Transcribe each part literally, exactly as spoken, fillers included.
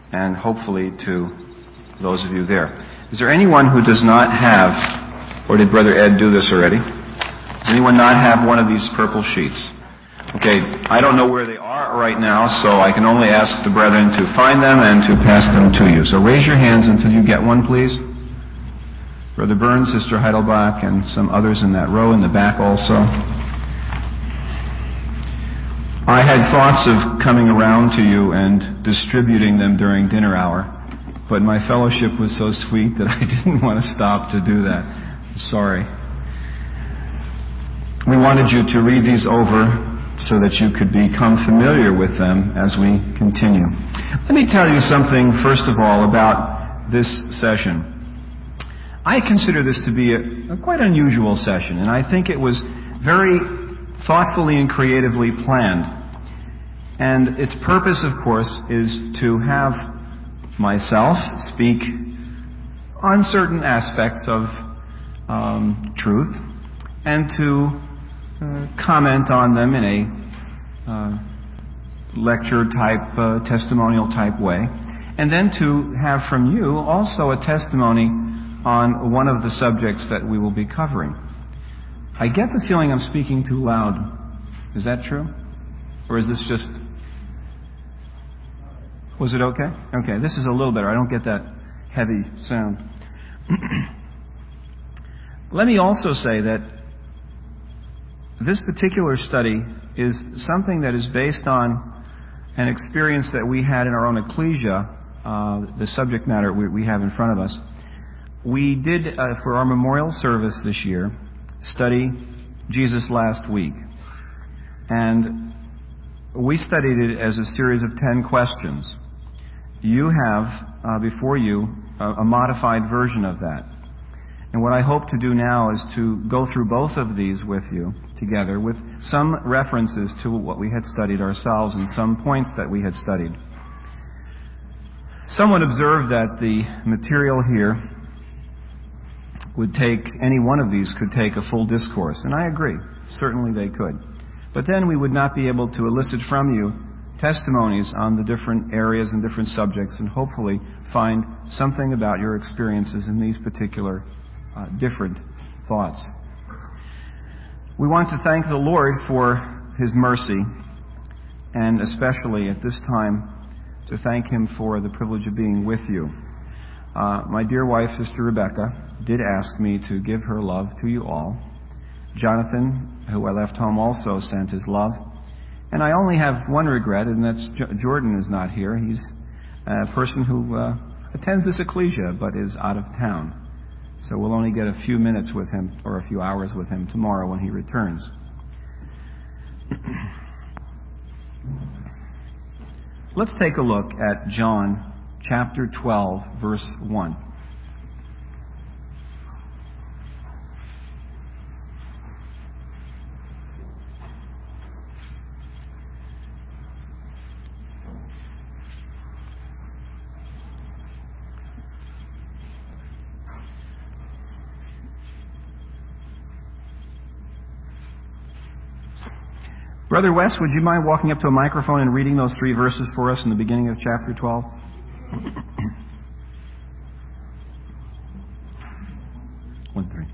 and hopefully to those of you there. Is there anyone who does not have, or did Brother Ed do this already? Does anyone not have one of these purple sheets? Okay, I don't know where they are right now, so I can only ask the brethren to find them and to pass them to you. So raise your hands until you get one, please. Brother Burns, Sister Heidelbach, and some others in that row in the back also. I had thoughts of coming around to you and distributing them during dinner hour, but my fellowship was so sweet that I didn't want to stop to do that. I'm sorry. We wanted you to read these over so that you could become familiar with them as we continue. Let me tell you something, first of all, about this session. I consider this to be a, a quite unusual session, and I think it was very thoughtfully and creatively planned. And its purpose, of course, is to have myself speak on certain aspects of um, truth and to uh, comment on them in a uh, lecture-type, uh, testimonial-type way. And then to have from you also a testimony on one of the subjects that we will be covering. I get the feeling I'm speaking too loud. Is that true? Or is this just... Was it okay? Okay, this is a little better. I don't get that heavy sound. Let me also say that this particular study is something that is based on an experience that we had in our own ecclesia, uh, the subject matter we, we have in front of us. We did, uh, for our memorial service this year, study Jesus last week. And we studied it as a series of ten questions. You have uh, before you a, a modified version of that. And what I hope to do now is to go through both of these with you together with some references to what we had studied ourselves and some points that we had studied. Someone observed that the material here would take, any one of these could take a full discourse. And I agree. Certainly they could. But then we would not be able to elicit from you testimonies on the different areas and different subjects and hopefully find something about your experiences in these particular uh, different thoughts. We want to thank the Lord for His mercy, and especially at this time to thank Him for the privilege of being with you. Uh, my dear wife, Sister Rebecca, did ask me to give her love to you all. Jonathan, who I left home, also sent his love. And I only have one regret, and that's J- Jordan is not here. He's a person who uh, attends this ecclesia, but is out of town. So we'll only get a few minutes with him, or a few hours with him tomorrow when he returns. Let's take a look at John chapter twelve, verse one. Brother West, would you mind walking up to a microphone and reading those three verses for us in the beginning of chapter twelve? One, three.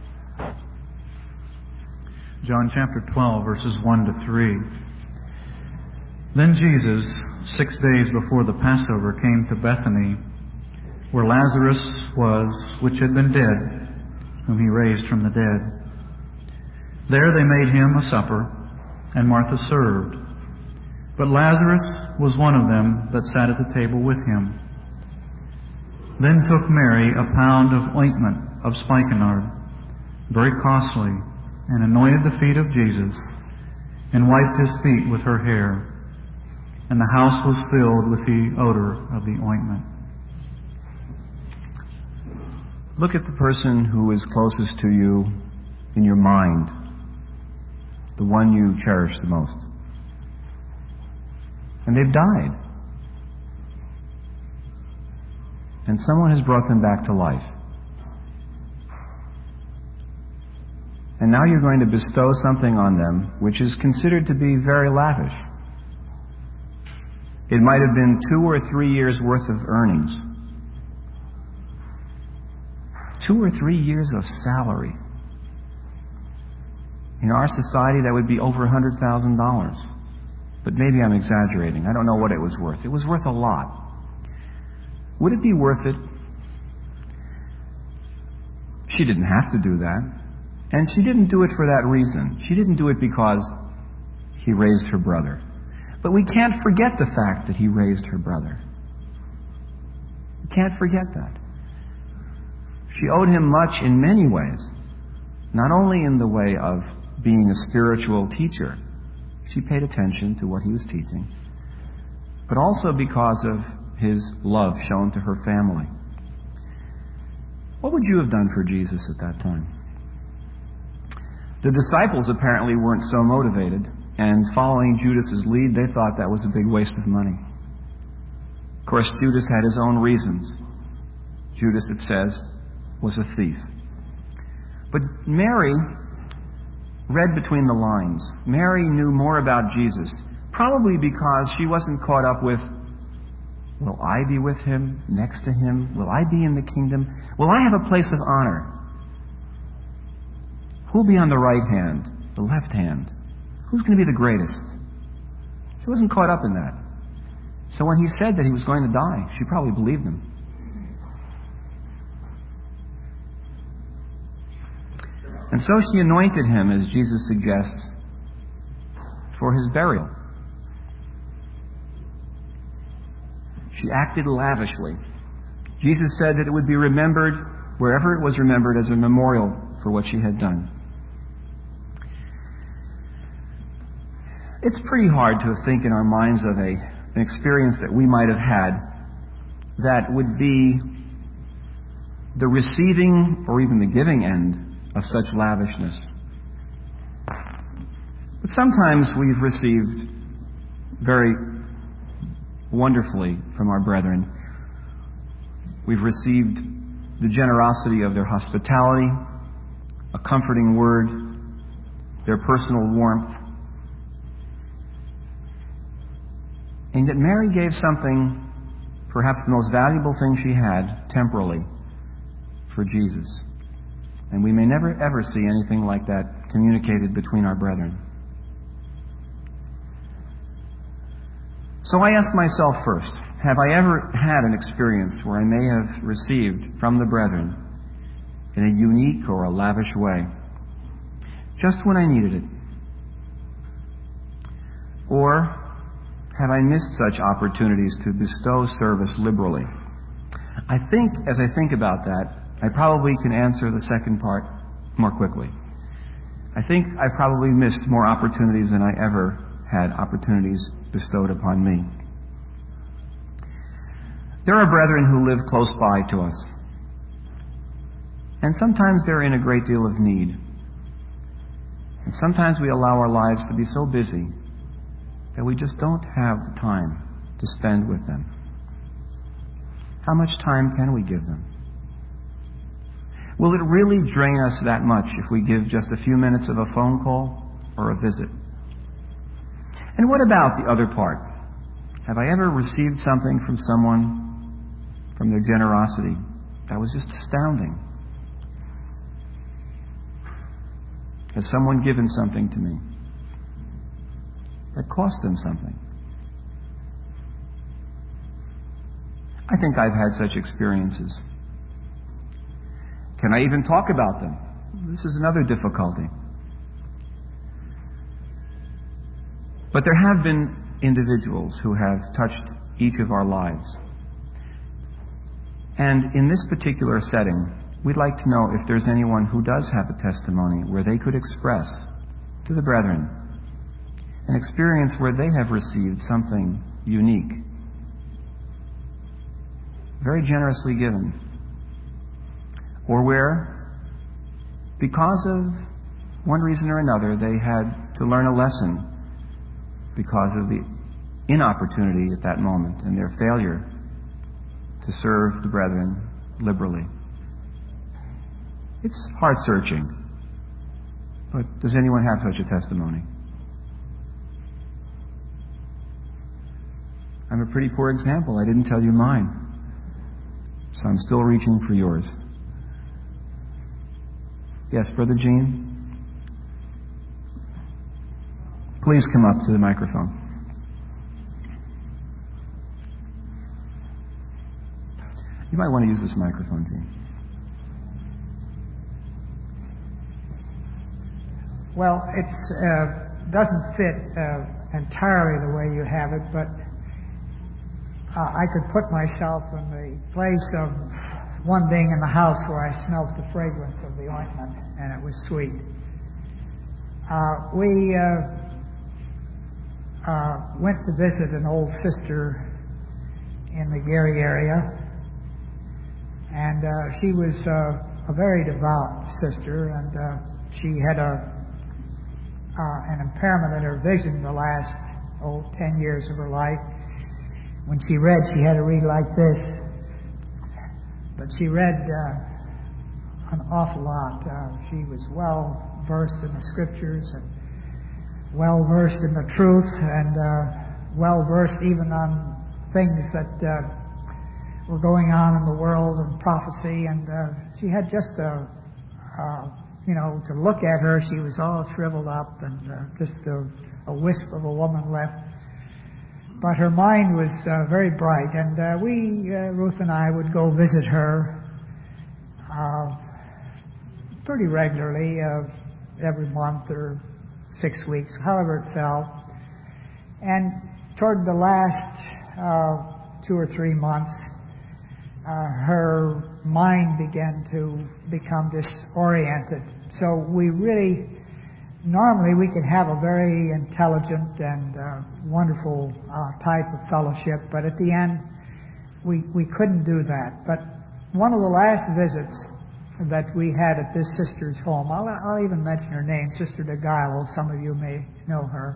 John chapter twelve, verses one to three. Then Jesus, six days before the Passover, came to Bethany, where Lazarus was, which had been dead, whom he raised from the dead. There they made him a supper, and Martha served. But Lazarus was one of them that sat at the table with him. Then took Mary a pound of ointment of spikenard, very costly, and anointed the feet of Jesus, and wiped his feet with her hair. And the house was filled with the odor of the ointment. Look at the person who is closest to you in your mind, the one you cherish the most. And they've died. And someone has brought them back to life. And now you're going to bestow something on them which is considered to be very lavish. It might have been two or three years' worth of earnings. Two or three years of salary. In our society, that would be over one hundred thousand dollars. But maybe I'm exaggerating. I don't know what it was worth. It was worth a lot. Would it be worth it? She didn't have to do that. And she didn't do it for that reason. She didn't do it because he raised her brother. But we can't forget the fact that he raised her brother. We can't forget that. She owed him much in many ways. Not only in the way of being a spiritual teacher. She paid attention to what he was teaching. But also because of his love shown to her family. What would you have done for Jesus at that time? The disciples apparently weren't so motivated, and following Judas's lead, they thought that was a big waste of money. Of course, Judas had his own reasons. Judas, it says, was a thief. But Mary read between the lines. Mary knew more about Jesus, probably because she wasn't caught up with, will I be with him, next to him? Will I be in the kingdom? Will I have a place of honor? Who'll be on the right hand, the left hand? Who's going to be the greatest? She wasn't caught up in that. So when he said that he was going to die, she probably believed him. And so she anointed him, as Jesus suggests, for his burial. She acted lavishly. Jesus said that it would be remembered wherever it was remembered as a memorial for what she had done. It's pretty hard to think in our minds of a, an experience that we might have had that would be the receiving or even the giving end of such lavishness. But sometimes we've received very wonderfully from our brethren. We've received the generosity of their hospitality, a comforting word, their personal warmth. And yet Mary gave something, perhaps the most valuable thing she had, temporally, for Jesus. And we may never ever see anything like that communicated between our brethren. So I ask myself first, have I ever had an experience where I may have received from the brethren in a unique or a lavish way, just when I needed it? Or have I missed such opportunities to bestow service liberally? I think, as I think about that, I probably can answer the second part more quickly. I think I probably missed more opportunities than I ever had opportunities bestowed upon me. There are brethren who live close by to us. And sometimes they're in a great deal of need. And sometimes we allow our lives to be so busy that we just don't have the time to spend with them. How much time can we give them? Will it really drain us that much if we give just a few minutes of a phone call or a visit? And what about the other part? Have I ever received something from someone, from their generosity, that was just astounding? Has someone given something to me that cost them something? I think I've had such experiences. Can I even talk about them? This is another difficulty. But there have been individuals who have touched each of our lives. And in this particular setting, we'd like to know if there's anyone who does have a testimony where they could express to the brethren an experience where they have received something unique, very generously given, or where, because of one reason or another, they had to learn a lesson because of the inopportunity at that moment and their failure to serve the brethren liberally. It's heart-searching, but does anyone have such a testimony? I'm a pretty poor example. I didn't tell you mine. So I'm still reaching for yours. Yes, Brother Gene? Please come up to the microphone. You might want to use this microphone, Gene. Well, it uh, doesn't fit uh, entirely the way you have it, but uh, I could put myself in the place of one being in the house where I smelt the fragrance of the ointment, and it was sweet. Uh, we uh, uh, went to visit an old sister in the Gary area, and uh, she was uh, a very devout sister, and uh, she had a uh, an impairment in her vision the last oh ten years of her life. When she read, she had to read like this. But she read uh, an awful lot. Uh, she was well versed in the scriptures and well versed in the truth, and uh, well versed even on things that uh, were going on in the world and prophecy. And uh, she had just a, uh, you know, to look at her, she was all shriveled up and uh, just a, a wisp of a woman left. But her mind was uh, very bright, and uh, we, uh, Ruth and I, would go visit her uh, pretty regularly, uh, every month or six weeks, however it fell. And toward the last uh, two or three months, uh, her mind began to become disoriented. So we really, normally we could have a very intelligent and uh, wonderful uh, type of fellowship, but at the end, we we couldn't do that. But one of the last visits that we had at this sister's home, I'll, I'll even mention her name, Sister DeGuilo, some of you may know her.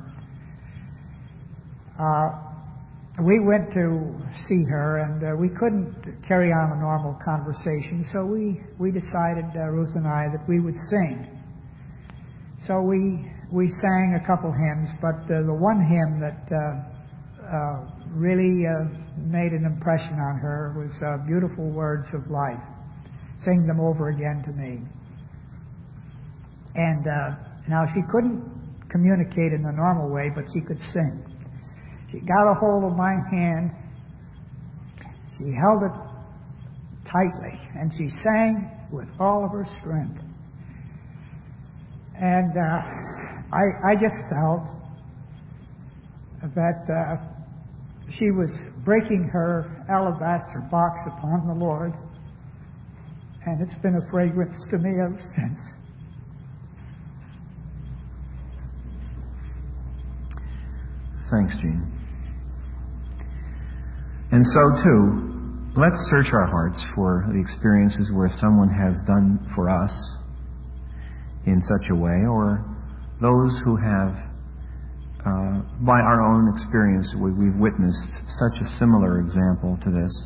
Uh, we went to see her, and uh, we couldn't carry on a normal conversation, so we, we decided, uh, Ruth and I, that we would sing. So we we sang a couple hymns, but uh, the one hymn that uh, uh, really uh, made an impression on her was uh, Beautiful Words of Life. Sing them over again to me. And uh, now she couldn't communicate in the normal way, but she could sing. She got a hold of my hand, she held it tightly, and she sang with all of her strength. And uh, I, I just felt that uh, she was breaking her alabaster box upon the Lord, and it's been a fragrance to me ever since. Thanks, Gene. And so, too, let's search our hearts for the experiences where someone has done for us in such a way, or those who have, uh, by our own experience, we, we've witnessed such a similar example to this.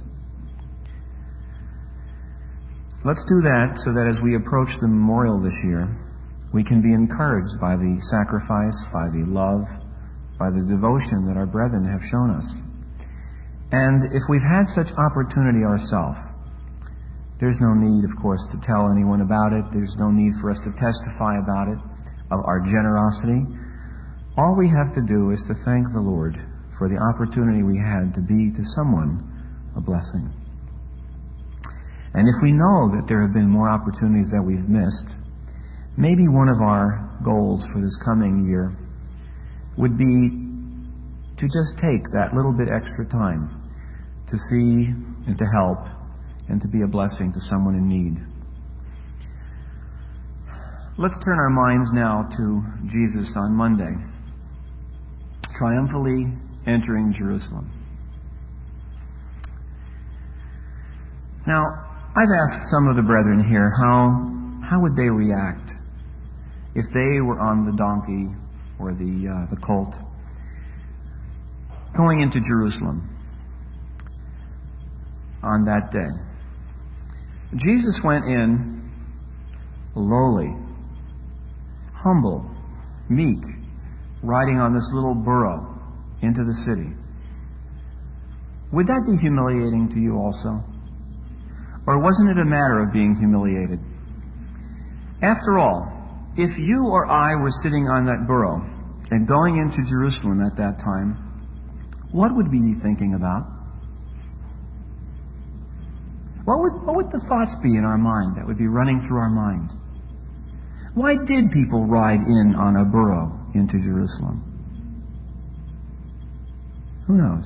Let's do that so that as we approach the memorial this year, we can be encouraged by the sacrifice, by the love, by the devotion that our brethren have shown us. And if we've had such opportunity ourselves, there's no need, of course, to tell anyone about it. There's no need for us to testify about it, of our generosity. All we have to do is to thank the Lord for the opportunity we had to be to someone a blessing. And if we know that there have been more opportunities that we've missed, maybe one of our goals for this coming year would be to just take that little bit extra time to see and to help and to be a blessing to someone in need. Let's turn our minds now to Jesus on Monday, triumphantly entering Jerusalem. Now, I've asked some of the brethren here how how would they react if they were on the donkey or the uh, the colt going into Jerusalem on that day. Jesus went in lowly, humble, meek, riding on this little burro into the city. would that be humiliating to you also? Or wasn't it a matter of being humiliated? After all, if you or I were sitting on that burro and going into Jerusalem at that time, what would we be thinking about? What would, what would the thoughts be in our mind that would be running through our mind? Why did people ride in on a burro into Jerusalem? Who knows?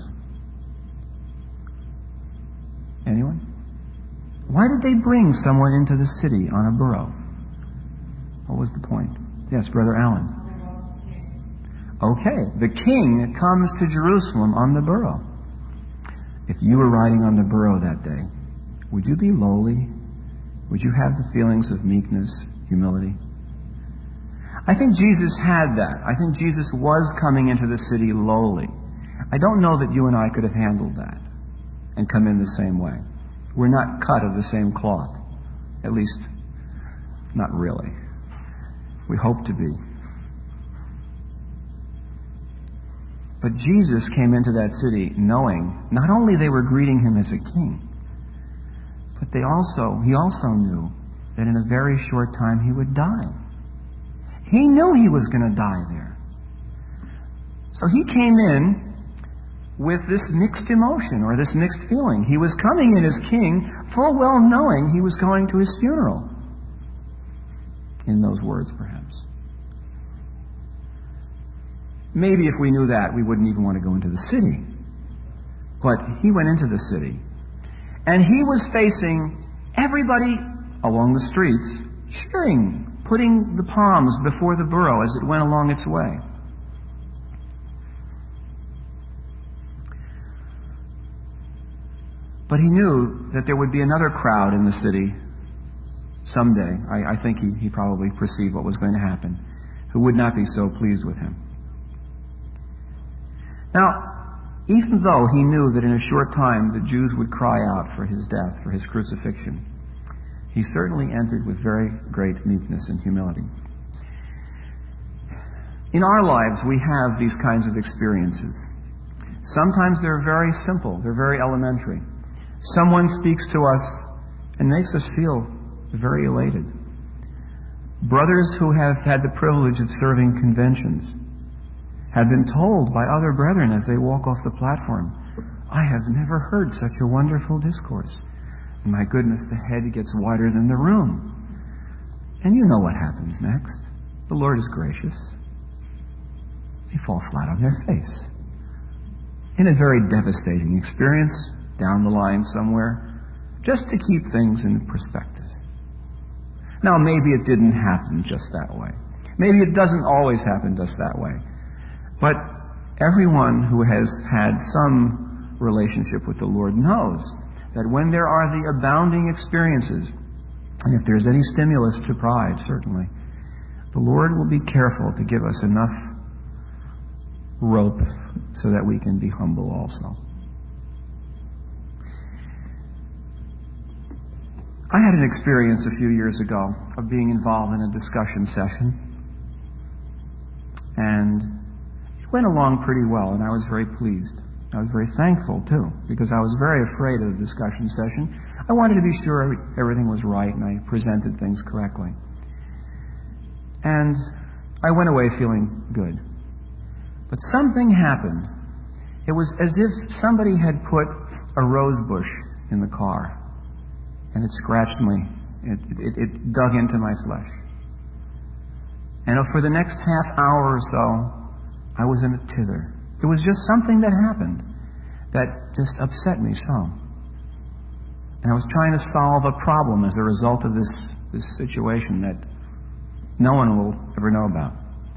Anyone? Why did they bring someone into the city on a burro? What was the point? Yes, Brother Allen. Okay, the king comes to Jerusalem on the burro. If you were riding on the burro that day, would you be lowly? Would you have the feelings of meekness, humility? I think Jesus had that. I think Jesus was coming into the city lowly. I don't know that you and I could have handled that and come in the same way. We're not cut of the same cloth. At least, not really. We hope to be. But Jesus came into that city knowing not only they were greeting him as a king, but they also, he also knew that in a very short time he would die. He knew he was going to die there. So he came in with this mixed emotion or this mixed feeling. He was coming in as king, full well knowing he was going to his funeral. In those words, perhaps. Maybe if we knew that, we wouldn't even want to go into the city. But he went into the city. And he was facing everybody along the streets, cheering, putting the palms before the burro as it went along its way. But he knew that there would be another crowd in the city someday. I, I think he, he probably perceived what was going to happen, who would not be so pleased with him. Now, even though he knew that in a short time the Jews would cry out for his death, for his crucifixion, he certainly entered with very great meekness and humility. In our lives, we have these kinds of experiences. Sometimes they're very simple, they're very elementary. Someone speaks to us and makes us feel very elated. Brothers who have had the privilege of serving conventions have been told by other brethren as they walk off the platform, I have never heard such a wonderful discourse. And my goodness, the head gets wider than the room. And you know what happens next. The Lord is gracious. They fall flat on their face. In a very devastating experience, down the line somewhere, just to keep things in perspective. Now, maybe it didn't happen just that way. Maybe it doesn't always happen just that way. But everyone who has had some relationship with the Lord knows that when there are the abounding experiences, and if there's any stimulus to pride, certainly, the Lord will be careful to give us enough rope so that we can be humble also. I had an experience a few years ago of being involved in a discussion session, and it went along pretty well, and I was very pleased. I was very thankful, too, because I was very afraid of the discussion session. I wanted to be sure everything was right and I presented things correctly. And I went away feeling good. But something happened. It was as if somebody had put a rose bush in the car. And it scratched me. It, it, it dug into my flesh. And for the next half hour or so, I was in a tither. It was just something that happened that just upset me so. And I was trying to solve a problem as a result of this, this situation that no one will ever know about.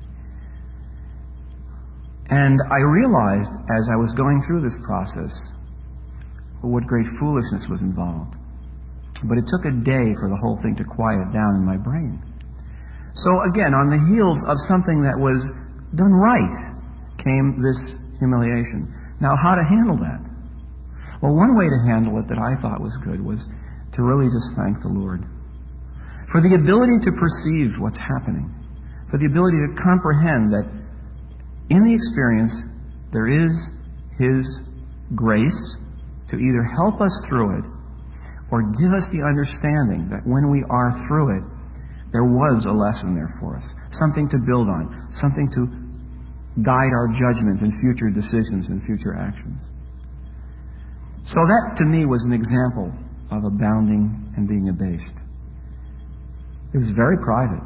And I realized as I was going through this process what great foolishness was involved. But it took a day for the whole thing to quiet down in my brain. So again, on the heels of something that was done right came this humiliation. Now, how to handle that? Well, one way to handle it that I thought was good was to really just thank the Lord for the ability to perceive what's happening, for the ability to comprehend that in the experience there is His grace to either help us through it or give us the understanding that when we are through it, there was a lesson there for us, something to build on, something to guide our judgment and future decisions and future actions. So that, to me, was an example of abounding and being abased. It was very private.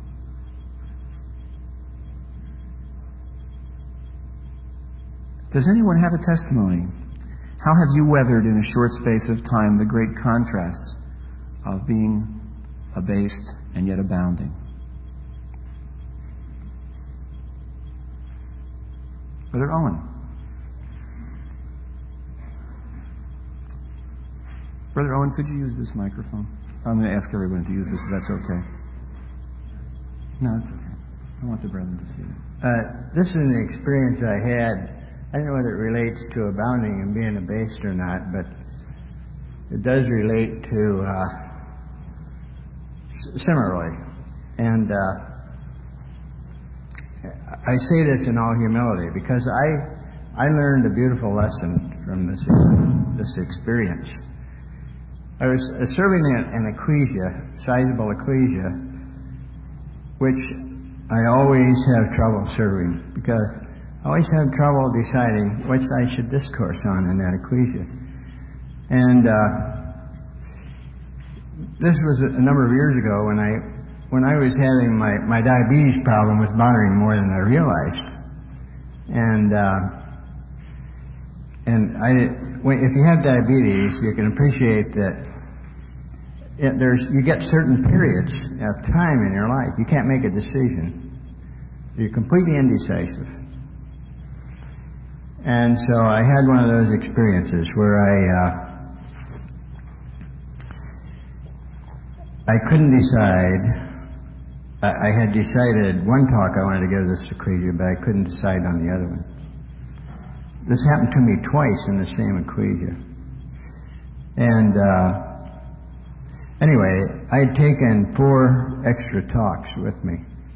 Does anyone have a testimony? How have you weathered in a short space of time the great contrasts of being abased and yet abounding? Brother Owen. Brother Owen, could you use this microphone? I'm going to ask everyone to use this, if that's okay. No, it's okay. I want the brethren to see it. Uh, this is an experience I had. I don't know whether it relates to abounding and being abased or not, but it does relate to uh, similarly. And uh, I say this in all humility because I I learned a beautiful lesson from this this experience. I was serving in an ecclesia, sizable ecclesia, which I always have trouble serving because I always have trouble deciding which I should discourse on in that ecclesia. And uh, this was a number of years ago when I when I was having my, my diabetes problem was bothering more than I realized. And uh, and I when, if you have diabetes, you can appreciate that it, there's you get certain periods of time in your life. You can't make a decision. You're completely indecisive. And so I had one of those experiences where I uh, I couldn't decide. I, I had decided one talk I wanted to give this ecclesia, but I couldn't decide on the other one. This happened to me twice in the same ecclesia. And uh, anyway, I had taken four extra talks with me.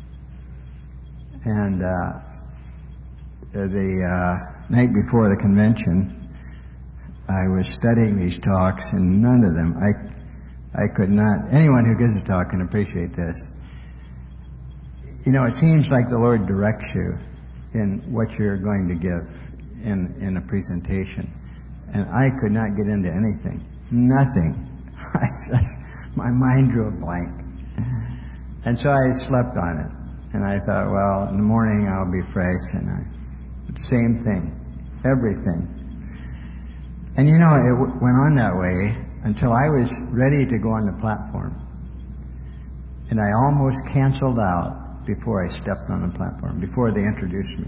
And uh, the uh, night before the convention, I was studying these talks, and none of them, I, I could not, anyone who gives a talk can appreciate this. You know, it seems like the Lord directs you in what you're going to give in, in a presentation. And I could not get into anything. Nothing. I just, my mind drew a blank. And so I slept on it. And I thought, well, in the morning I'll be fresh. And I, same thing. Everything. And you know, it w- went on that way until I was ready to go on the platform. And I almost canceled out before I stepped on the platform, before they introduced me.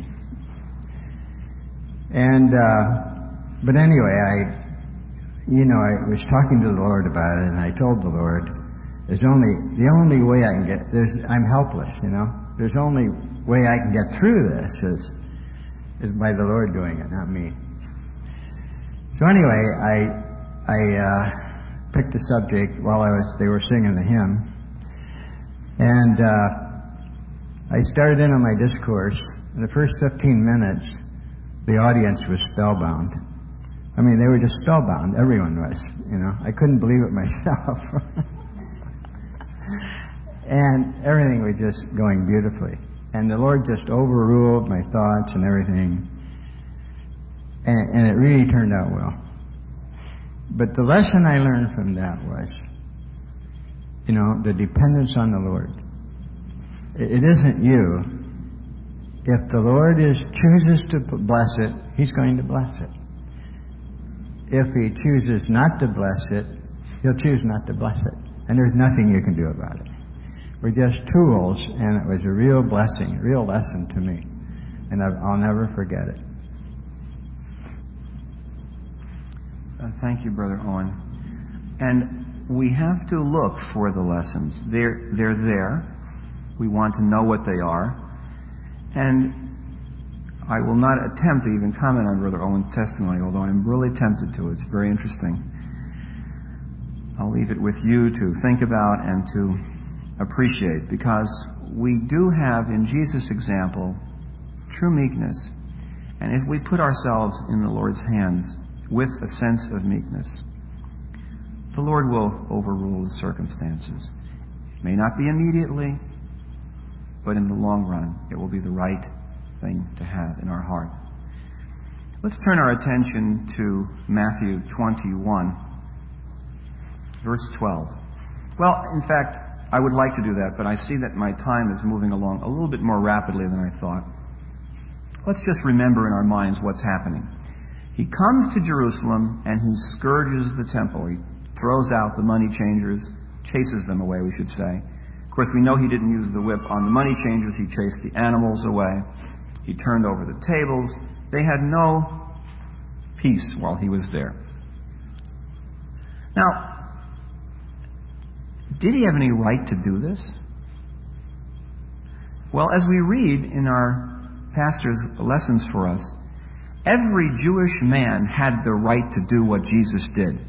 And, uh, but anyway, I, you know, I was talking to the Lord about it, and I told the Lord, there's only, the only way I can get, there's, I'm helpless, you know. There's only way I can get through this is, is by the Lord doing it, not me. So anyway, I, I, uh, picked the subject while I was, they were singing the hymn. And, uh, I started in on my discourse. In the first fifteen minutes, the audience was spellbound. I mean, they were just spellbound. Everyone was, you know. I couldn't believe it myself. And everything was just going beautifully. And the Lord just overruled my thoughts and everything. And, and it really turned out well. But the lesson I learned from that was, you know, the dependence on the Lord. It isn't you. If the Lord is chooses to bless it, He's going to bless it. If He chooses not to bless it, He'll choose not to bless it. And there's nothing you can do about it. We're just tools, and it was a real blessing, a real lesson to me. And I'll never forget it. Uh, thank you, Brother Owen. And we have to look for the lessons. They're, they're there. We want to know what they are. And I will not attempt to even comment on Brother Owen's testimony, although I'm really tempted to. It's very interesting. I'll leave it with you to think about and to appreciate, because we do have in Jesus' example true meekness. And if we put ourselves in the Lord's hands with a sense of meekness. The Lord will overrule the circumstances. It may not be immediately, but in the long run, it will be the right thing to have in our heart. Let's turn our attention to Matthew twenty-one, verse twelve. Well, in fact, I would like to do that, but I see that my time is moving along a little bit more rapidly than I thought. Let's just remember in our minds what's happening. He comes to Jerusalem and he scourges the temple. He throws out the money changers, chases them away, we should say. Of course, we know he didn't use the whip on the money changers. He chased the animals away. He turned over the tables. They had no peace while he was there. Now, did he have any right to do this? Well, as we read in our pastor's lessons for us, every Jewish man had the right to do what Jesus did.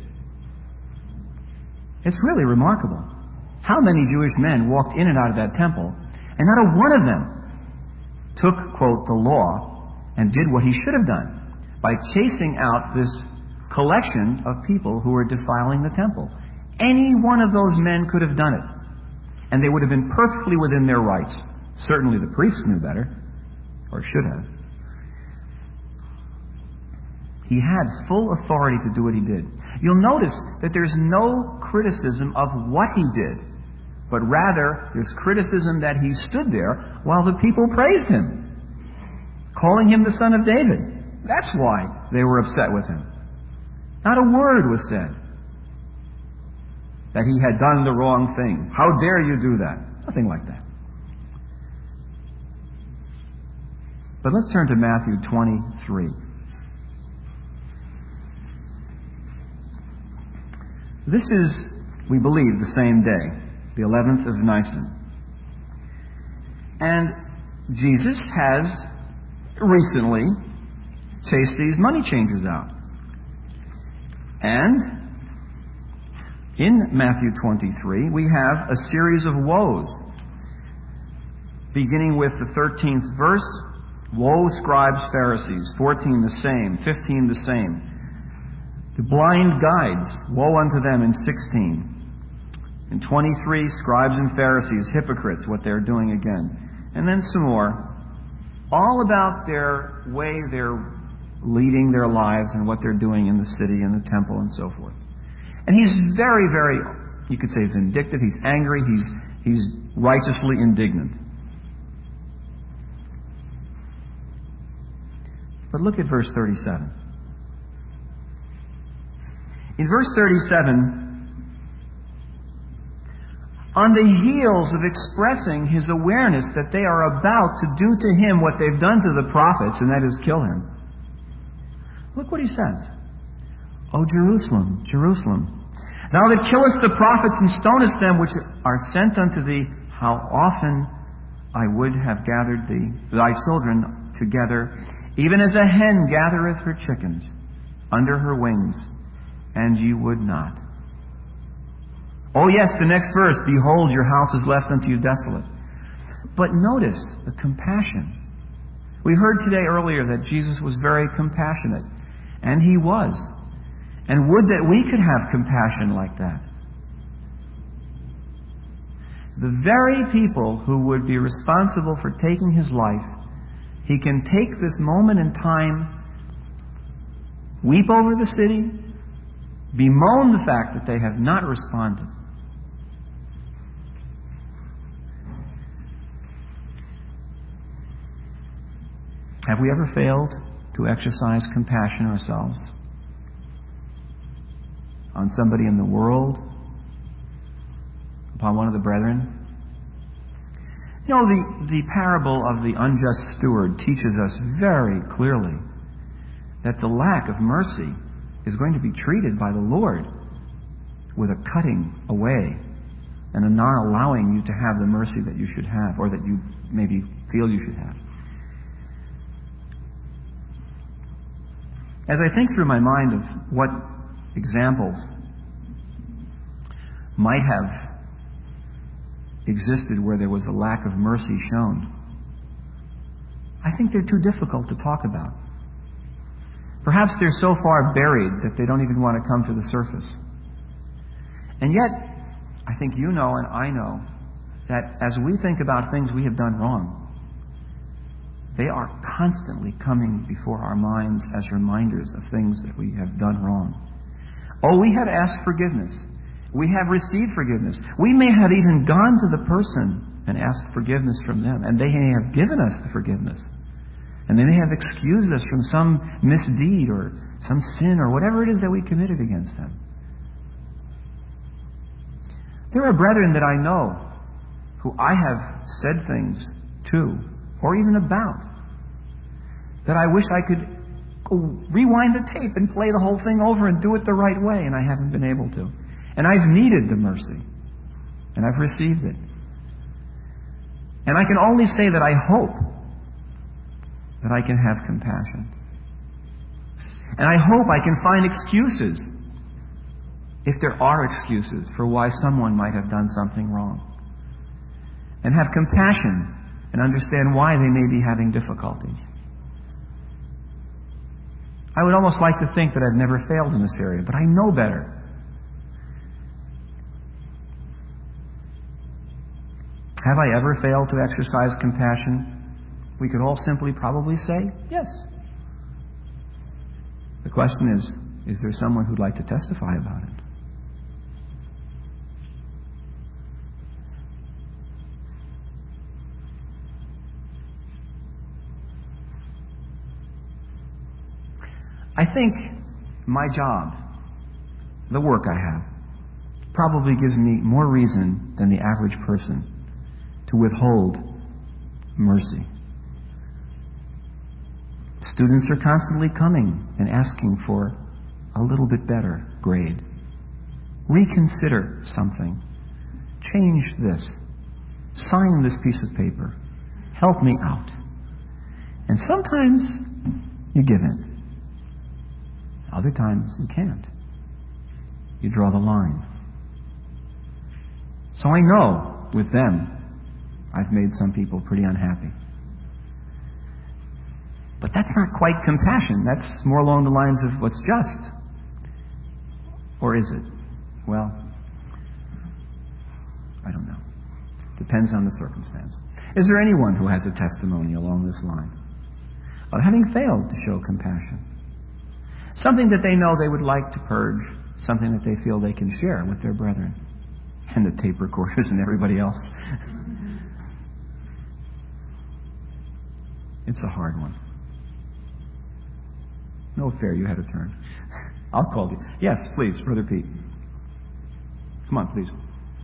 It's really remarkable. How many Jewish men walked in and out of that temple, and not a one of them took, quote, the law and did what he should have done by chasing out this collection of people who were defiling the temple. Any one of those men could have done it, and they would have been perfectly within their rights. Certainly the priests knew better, or should have. He had full authority to do what he did. You'll notice that there's no criticism of what he did, but rather there's criticism that he stood there while the people praised him, calling him the son of David. That's why they were upset with him. Not a word was said that he had done the wrong thing. How dare you do that? Nothing like that. But let's turn to Matthew twenty-three. This is, we believe, the same day, the eleventh of Nisan. And Jesus has recently chased these money changers out. And in Matthew twenty-three, we have a series of woes. Beginning with the thirteenth verse, woe, scribes, Pharisees. fourteen, the same. fifteen, the same. The blind guides, woe unto them in sixteen. In twenty-three, scribes and Pharisees, hypocrites, what they're doing again. And then some more. All about their way they're leading their lives and what they're doing in the city and the temple and so forth. And he's very, very, you could say vindictive. He's angry. He's, he's righteously indignant. But look at verse thirty-seven. In verse thirty-seven, on the heels of expressing his awareness that they are about to do to him what they've done to the prophets, and that is kill him, look what he says. O Jerusalem, Jerusalem, thou that killest the prophets and stonest them which are sent unto thee, how often I would have gathered thee, thy children together, even as a hen gathereth her chickens under her wings, and ye would not. Oh yes, the next verse, behold, your house is left unto you desolate. But notice the compassion. We heard today earlier that Jesus was very compassionate, and he was. And would that we could have compassion like that. The very people who would be responsible for taking his life, he can take this moment in time, weep over the city, bemoan the fact that they have not responded. Have we ever failed to exercise compassion ourselves on somebody in the world, upon one of the brethren? You know, the, the parable of the unjust steward teaches us very clearly that the lack of mercy is going to be treated by the Lord with a cutting away and a not allowing you to have the mercy that you should have, or that you maybe feel you should have. As I think through my mind of what examples might have existed where there was a lack of mercy shown, I think they're too difficult to talk about. Perhaps they're so far buried that they don't even want to come to the surface. And yet, I think you know and I know that as we think about things we have done wrong, they are constantly coming before our minds as reminders of things that we have done wrong. Oh, we have asked forgiveness. We have received forgiveness. We may have even gone to the person and asked forgiveness from them, and they may have given us the forgiveness. And they may have excused us from some misdeed or some sin or whatever it is that we committed against them. There are brethren that I know who I have said things to, or even about, that I wish I could rewind the tape and play the whole thing over and do it the right way, and I haven't been able to. And I've needed the mercy, and I've received it. And I can only say that I hope that I can have compassion. And I hope I can find excuses, if there are excuses, for why someone might have done something wrong. And have compassion and understand why they may be having difficulty. I would almost like to think that I've never failed in this area, but I know better. Have I ever failed to exercise compassion? We could all simply probably say, yes. The question is, is there someone who'd like to testify about it? I think my job, the work I have, probably gives me more reason than the average person to withhold mercy. Students are constantly coming and asking for a little bit better grade. Reconsider something. Change this. Sign this piece of paper. Help me out. And sometimes you give in. Other times you can't. You draw the line. So I know with them I've made some people pretty unhappy. But that's not quite compassion. That's more along the lines of what's just. Or is it? Well, I don't know. Depends on the circumstance. Is there anyone who has a testimony along this line of having failed to show compassion? Something that they know they would like to purge, something that they feel they can share with their brethren and the tape recorders and everybody else. It's a hard one. No fair, you had a turn. I'll call you. Yes, please, Brother Pete. Come on, please.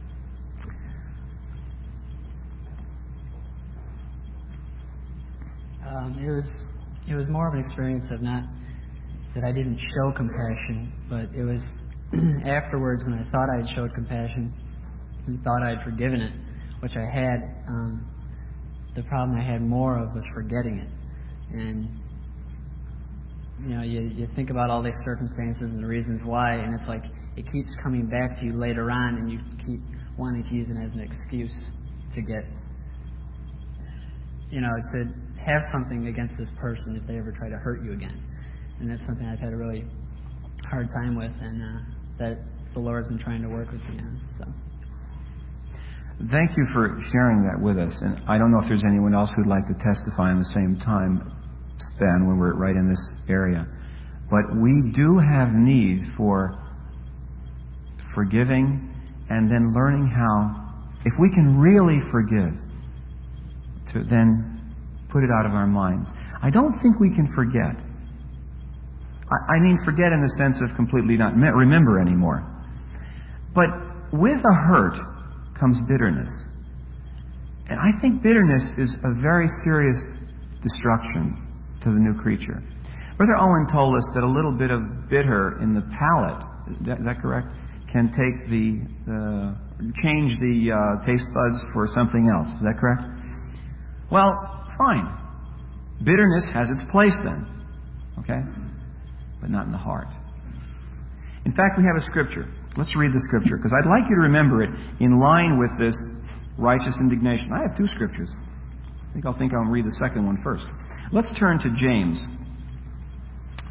Um, it was it was more of an experience of not that I didn't show compassion, but it was afterwards when I thought I had showed compassion and thought I had forgiven it, which I had. Um, the problem I had more of was forgetting it. And, you know, you, you think about all these circumstances and the reasons why, and it's like it keeps coming back to you later on, and you keep wanting to use it as an excuse to get, you know, to have something against this person if they ever try to hurt you again. And that's something I've had a really hard time with, and uh, that the Lord's been trying to work with me on. So. Thank you for sharing that with us. And I don't know if there's anyone else who'd like to testify in the same time span when we're right in this area. But we do have need for forgiving and then learning how, if we can really forgive, to then put it out of our minds. I don't think we can forget. I mean forget in the sense of completely not remember anymore. But with a hurt comes bitterness. And I think bitterness is a very serious destruction to the new creature. Brother Owen told us that a little bit of bitter in the palate, is that, is that correct, can take the, uh, change the uh, taste buds for something else. Is that correct? Well, fine. Bitterness has its place then. Okay? But not in the heart. In fact, we have a scripture. Let's read the scripture, because I'd like you to remember it in line with this righteous indignation. I have two scriptures. I think I'll think I'll read the second one first. Let's turn to James.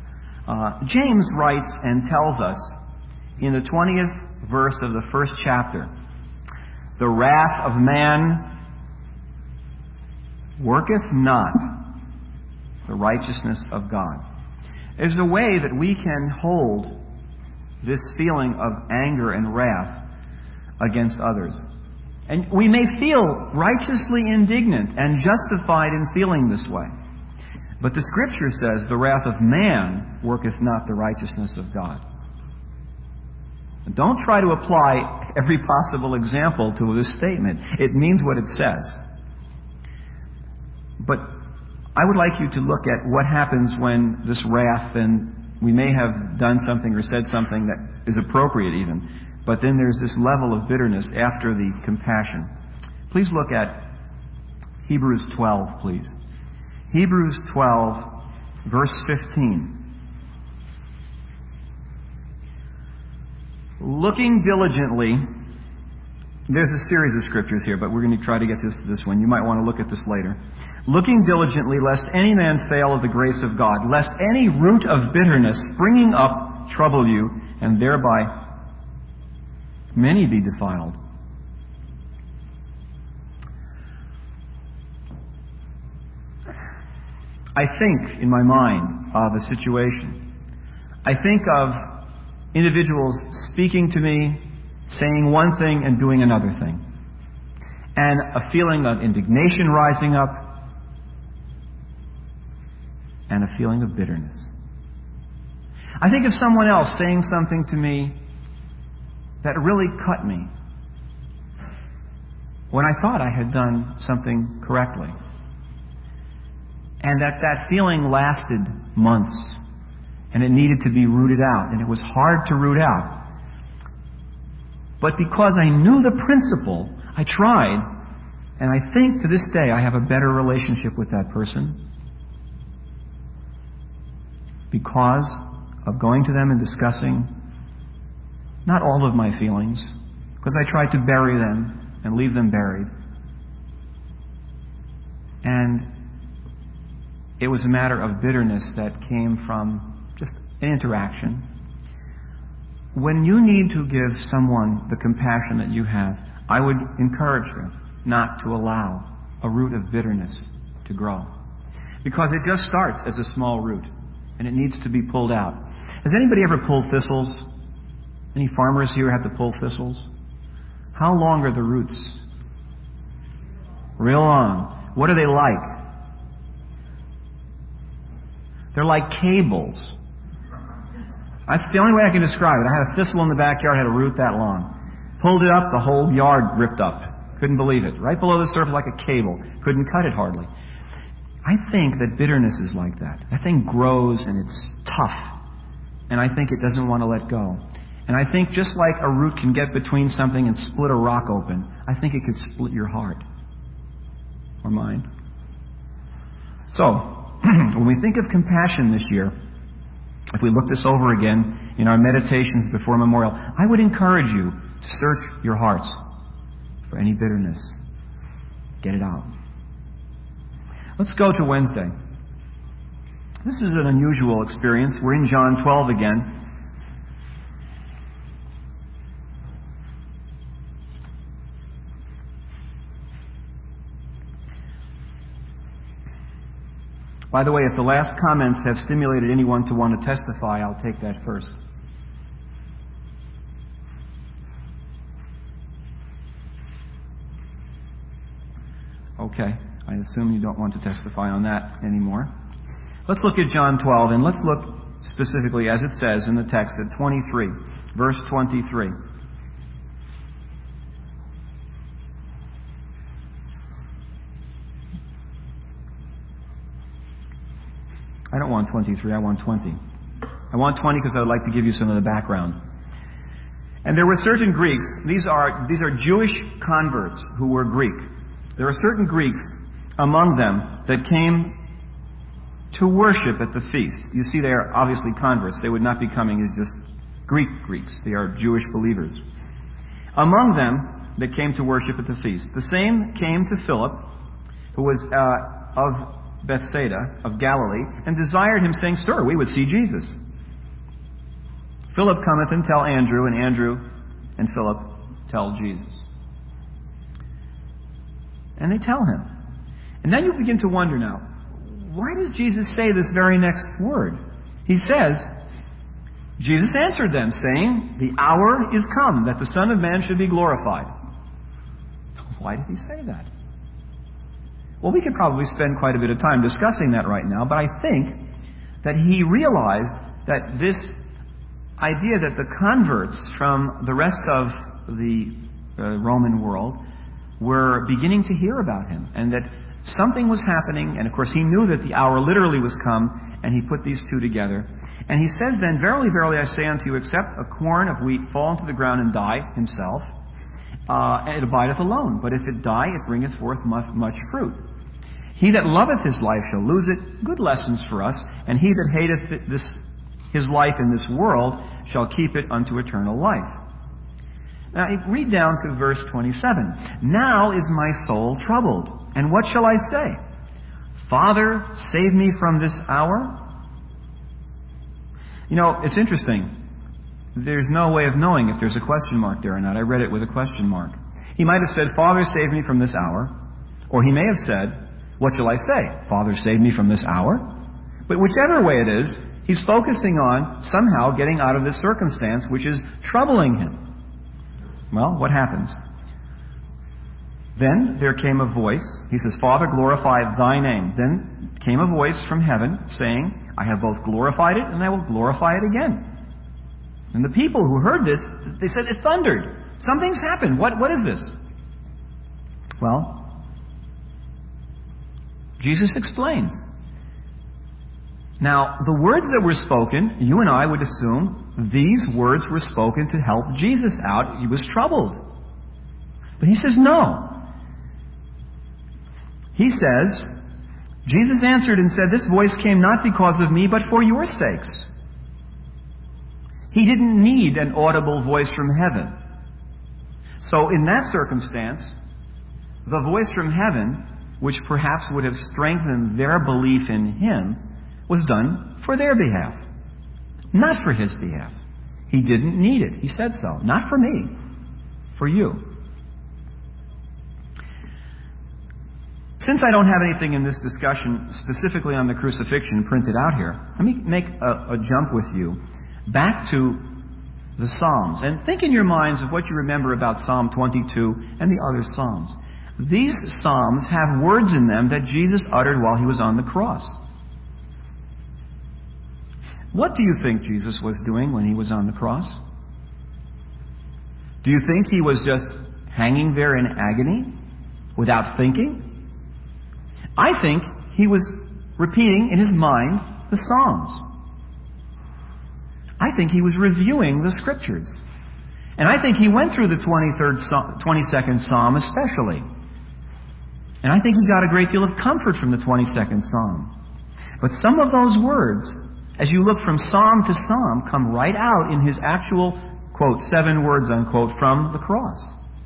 Uh, James writes and tells us in the twentieth verse of the first chapter, the wrath of man worketh not the righteousness of God. There's a way that we can hold this feeling of anger and wrath against others. And we may feel righteously indignant and justified in feeling this way. But the Scripture says, the wrath of man worketh not the righteousness of God. Don't try to apply every possible example to this statement. It means what it says. But I would like you to look at what happens when this wrath, and we may have done something or said something that is appropriate even, but then there's this level of bitterness after the compassion. Please look at Hebrews twelve, please. Hebrews twelve, verse fifteen. Looking diligently, there's a series of scriptures here, but we're going to try to get to this one. You might want to look at this later. Looking diligently, lest any man fail of the grace of God, lest any root of bitterness springing up trouble you, and thereby many be defiled. I think in my mind of a situation. I think of individuals speaking to me, saying one thing and doing another thing. And a feeling of indignation rising up, and a feeling of bitterness. I think of someone else saying something to me that really cut me when I thought I had done something correctly. And that that feeling lasted months, and it needed to be rooted out, and it was hard to root out. But because I knew the principle, I tried, and I think to this day I have a better relationship with that person because of going to them and discussing not all of my feelings, because I tried to bury them and leave them buried. And it was a matter of bitterness that came from just an interaction. When you need to give someone the compassion that you have, I would encourage them not to allow a root of bitterness to grow. Because it just starts as a small root, and it needs to be pulled out. Has anybody ever pulled thistles? Any farmers here have to pull thistles? How long are the roots? Real long. What are they like? They're like cables. That's the only way I can describe it. I had a thistle in the backyard, had a root that long. Pulled it up, the whole yard ripped up. Couldn't believe it. Right below the surface like a cable. Couldn't cut it hardly. I think that bitterness is like that. That thing grows and it's tough. And I think it doesn't want to let go. And I think just like a root can get between something and split a rock open, I think it could split your heart. Or mine. So, when we think of compassion this year, if we look this over again in our meditations before Memorial, I would encourage you to search your hearts for any bitterness. Get it out. Let's go to Wednesday. This is an unusual experience. We're in John twelve again. By the way, if the last comments have stimulated anyone to want to testify, I'll take that first. Okay, I assume you don't want to testify on that anymore. Let's look at John twelve, and let's look specifically, as it says in the text, at twenty-three, verse twenty-three. I don't want twenty-three, I want twenty. I want twenty because I would like to give you some of the background. And there were certain Greeks, these are, these are Jewish converts who were Greek. There are certain Greeks among them that came to worship at the feast. You see, they are obviously converts. They would not be coming as just Greek Greeks. They are Jewish believers. Among them that came to worship at the feast, the same came to Philip, who was uh, of Bethsaida of Galilee, and desired him, saying, Sir, we would see Jesus. Philip cometh and tell Andrew, and Andrew and Philip tell Jesus. And they tell him. And then you begin to wonder now, why does Jesus say this very next word? He says, Jesus answered them, saying, the hour is come that the Son of Man should be glorified. Why did he say that? Well, we could probably spend quite a bit of time discussing that right now, but I think that he realized that this idea that the converts from the rest of the uh, Roman world were beginning to hear about him, and that something was happening, and of course he knew that the hour literally was come, and he put these two together. And he says then, verily, verily, I say unto you, except a corn of wheat fall into the ground and die himself, uh, it abideth alone. But if it die, it bringeth forth much, much fruit. He that loveth his life shall lose it. Good lessons for us. And he that hateth this, his life in this world shall keep it unto eternal life. Now, read down to verse twenty-seven. Now is my soul troubled. And what shall I say? Father, save me from this hour? You know, it's interesting. There's no way of knowing if there's a question mark there or not. I read it with a question mark. He might have said, Father, save me from this hour. Or he may have said, what shall I say? Father, save me from this hour? But whichever way it is, he's focusing on somehow getting out of this circumstance which is troubling him. Well, what happens? Then there came a voice. He says, Father, glorify thy name. Then came a voice from heaven saying, I have both glorified it and I will glorify it again. And the people who heard this, they said, it thundered. Something's happened. What, what is this? Well, Jesus explains. Now, the words that were spoken, you and I would assume these words were spoken to help Jesus out. He was troubled. But he says, no. He says, Jesus answered and said, this voice came not because of me, but for your sakes. He didn't need an audible voice from heaven. So in that circumstance, the voice from heaven, which perhaps would have strengthened their belief in him, was done for their behalf, not for his behalf. He didn't need it. He said so. Not for me, for you. Since I don't have anything in this discussion specifically on the crucifixion printed out here, let me make a, a jump with you back to the Psalms. And think in your minds of what you remember about Psalm twenty-two and the other Psalms. These Psalms have words in them that Jesus uttered while he was on the cross. What do you think Jesus was doing when he was on the cross? Do you think he was just hanging there in agony without thinking? I think he was repeating in his mind the Psalms. I think he was reviewing the Scriptures. And I think he went through the twenty-third, twenty-second Psalm especially. And I think he got a great deal of comfort from the twenty-second Psalm. But some of those words, as you look from Psalm to Psalm, come right out in his actual, quote, seven words, unquote, from the cross.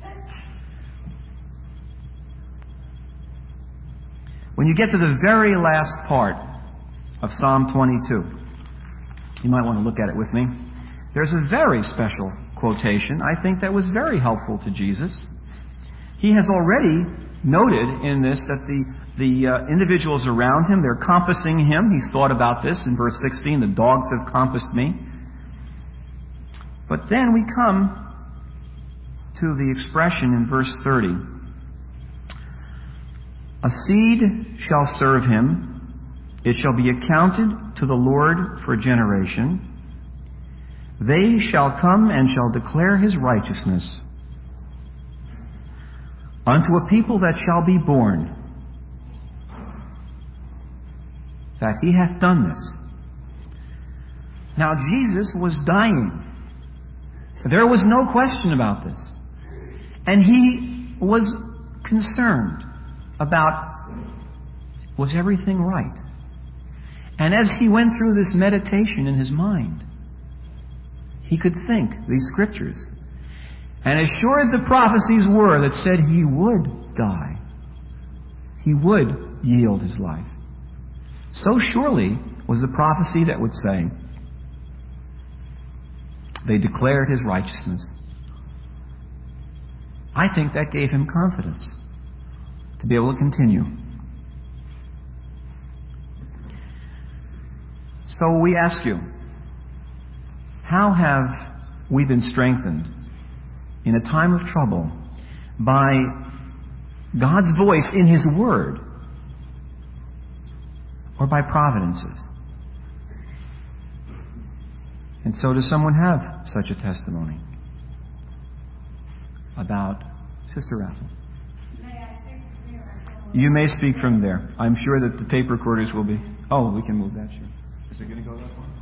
When you get to the very last part of Psalm twenty-two, you might want to look at it with me. There's a very special quotation, I think, that was very helpful to Jesus. He has already noted in this that the, the uh, individuals around him, they're compassing him. He's thought about this in verse sixteen, the dogs have compassed me. But then we come to the expression in verse thirty. A seed shall serve him, it shall be accounted to the Lord for generation. They shall come and shall declare his righteousness unto a people that shall be born, that he hath done this. Now Jesus was dying. There was no question about this. And he was concerned about, was everything right? And as he went through this meditation in his mind, he could think these Scriptures. And as sure as the prophecies were that said he would die, he would yield his life, so surely was the prophecy that would say, They declared his righteousness. I think that gave him confidence to be able to continue. So we ask you, how have we been strengthened in a time of trouble by God's voice in His Word or by providences? And so does someone have such a testimony about Sister Raffle? You may speak from there. I'm sure that the tape recorders will be... Oh, we can move that, sure. Is it going to go that far?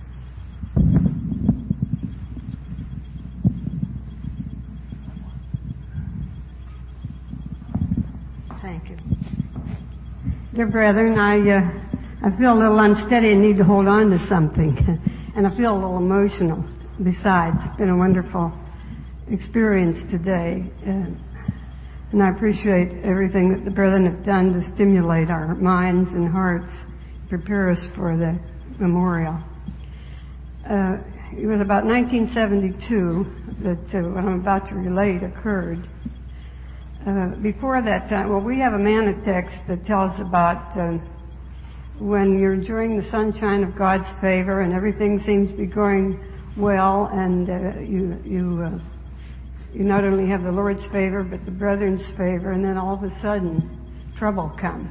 Thank you. Dear brethren, I, uh, I feel a little unsteady and need to hold on to something. And I feel a little emotional. Besides, it's been a wonderful experience today. Uh, and I appreciate everything that the brethren have done to stimulate our minds and hearts, prepare us for the memorial. Uh, it was about nineteen seventy-two that uh, what I'm about to relate occurred. Uh, before that time, well, we have a manna text that tells about uh, when you're enjoying the sunshine of God's favor and everything seems to be going well, and uh, you you uh, you not only have the Lord's favor but the brethren's favor, and then all of a sudden trouble comes,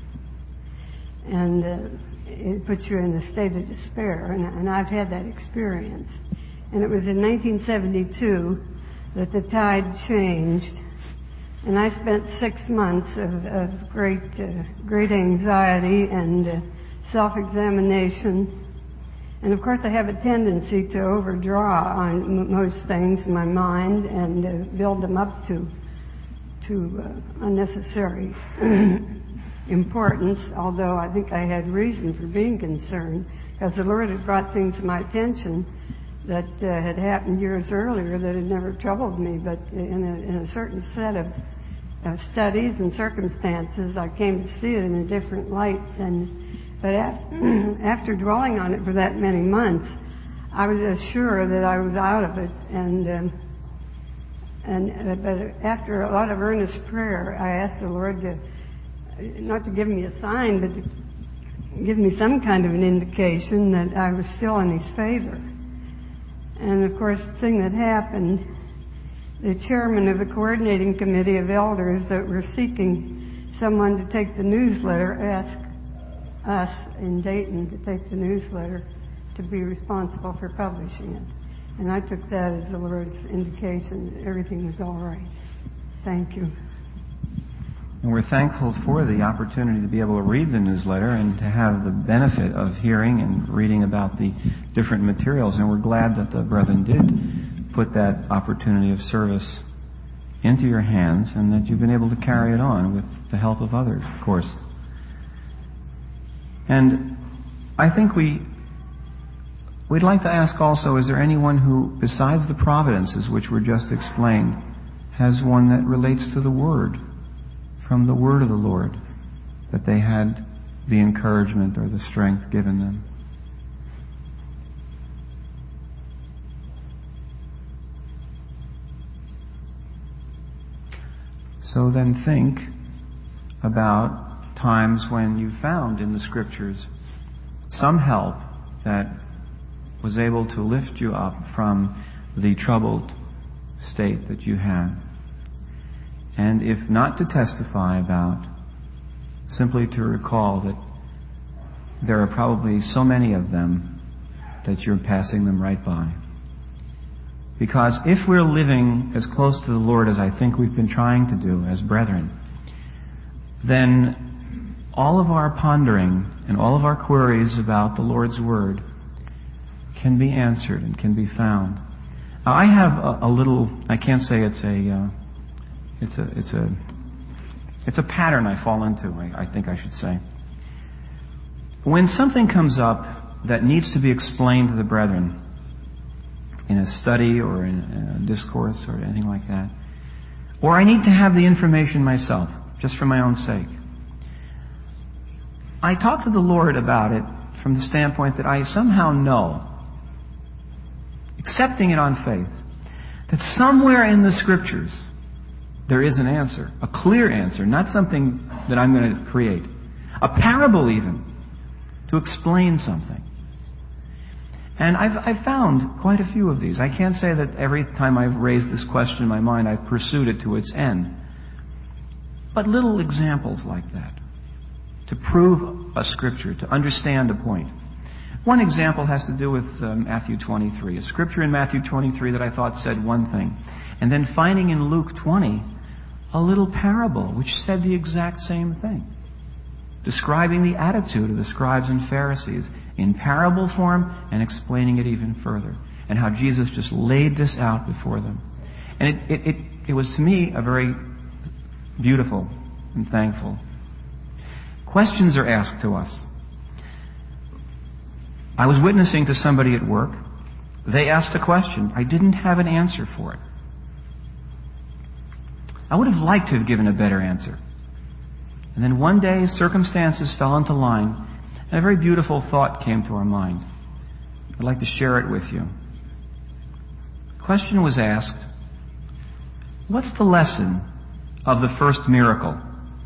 and uh, it puts you in a state of despair. And, and I've had that experience. And it was in nineteen seventy-two that the tide changed. And I spent six months of, of great, uh, great anxiety and uh, self-examination. And of course, I have a tendency to overdraw on m- most things in my mind and uh, build them up to to uh, unnecessary importance. Although I think I had reason for being concerned, because the Lord had brought things to my attention that uh, had happened years earlier that had never troubled me, but in a, in a certain set of uh, studies and circumstances, I came to see it in a different light. And but af- after dwelling on it for that many months, I was as sure that I was out of it. And um, and uh, but after a lot of earnest prayer, I asked the Lord to not to give me a sign, but to give me some kind of an indication that I was still in His favor. And of course, the thing that happened, the chairman of the coordinating committee of elders that were seeking someone to take the newsletter asked us in Dayton to take the newsletter to be responsible for publishing it. And I took that as the Lord's indication that everything was all right. Thank you. And we're thankful for the opportunity to be able to read the newsletter and to have the benefit of hearing and reading about the different materials. And we're glad that the brethren did put that opportunity of service into your hands and that you've been able to carry it on with the help of others, of course. And I think we, we'd like to ask also, is there anyone who, besides the providences which were just explained, has one that relates to the Word? From the word of the Lord, that they had the encouragement or the strength given them. So then think about times when you found in the Scriptures some help that was able to lift you up from the troubled state that you had. And if not to testify about, simply to recall that there are probably so many of them that you're passing them right by. Because if we're living as close to the Lord as I think we've been trying to do as brethren, then all of our pondering and all of our queries about the Lord's Word can be answered and can be found. Now, I have a, a little, I can't say it's a... Uh, It's a it's a it's a pattern I fall into, I, I think I should say. When something comes up that needs to be explained to the brethren in a study or in a discourse or anything like that, or I need to have the information myself, just for my own sake, I talk to the Lord about it from the standpoint that I somehow know accepting it on faith, that somewhere in the Scriptures there is an answer, a clear answer, not something that I'm going to create, a parable even, to explain something. And I've, I've found quite a few of these. I can't say that every time I've raised this question in my mind I've pursued it to its end. But little examples like that, to prove a Scripture, to understand a point. One example has to do with um, Matthew twenty-three. A Scripture in Matthew twenty-three that I thought said one thing. And then finding in Luke twenty a little parable which said the exact same thing, describing the attitude of the scribes and Pharisees in parable form and explaining it even further, and how Jesus just laid this out before them. And it, it, it, it was to me a very beautiful and thankful. Questions are asked to us. I was witnessing to somebody at work. They asked a question. I didn't have an answer for it. I would have liked to have given a better answer. And then one day, circumstances fell into line, and a very beautiful thought came to our mind. I'd like to share it with you. The question was asked, what's the lesson of the first miracle?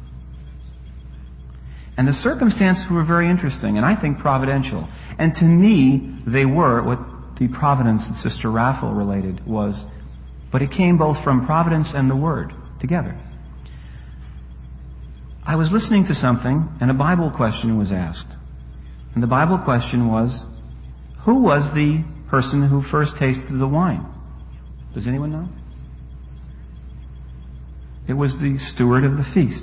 And the circumstances were very interesting, and I think providential. And to me, they were what the providence that Sister Raffel related was. But it came both from providence and the Word together. I was listening to something, and a Bible question was asked. And the Bible question was, who was the person who first tasted the wine? Does anyone know? It was the steward of the feast.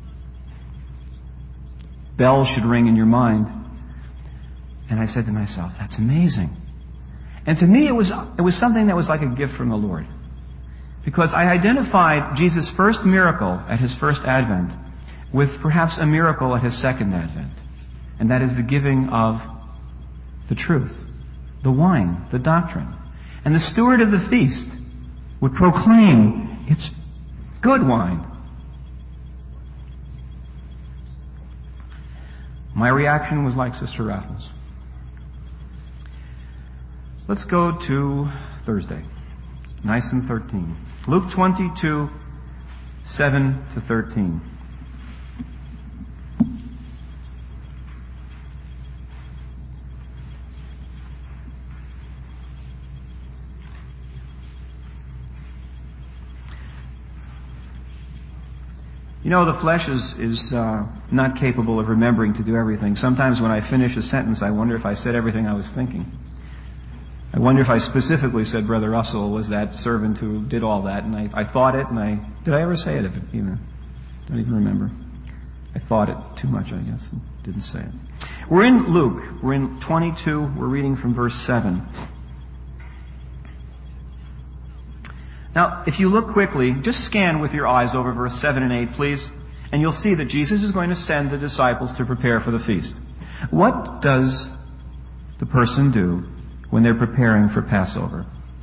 Bells should ring in your mind. And I said to myself, that's amazing. And to me, it was it was something that was like a gift from the Lord. Because I identified Jesus' first miracle at His first advent with perhaps a miracle at His second advent. And that is the giving of the truth, the wine, the doctrine. And the steward of the feast would proclaim, it's good wine. My reaction was like Sister Raffel's. Let's go to Thursday, nice and thirteen. Luke twenty-two, seven to thirteen. You know, the flesh is, is uh, not capable of remembering to do everything. Sometimes when I finish a sentence, I wonder if I said everything I was thinking. I wonder if I specifically said Brother Russell was that servant who did all that, and I, I thought it, and I... Did I ever say it even? I don't even remember. I thought it too much, I guess, and didn't say it. We're in Luke. We're in twenty-two. We're reading from verse seven. Now, if you look quickly, just scan with your eyes over verse seven and eight, please, and you'll see that Jesus is going to send the disciples to prepare for the feast. What does the person do when they're preparing for Passover?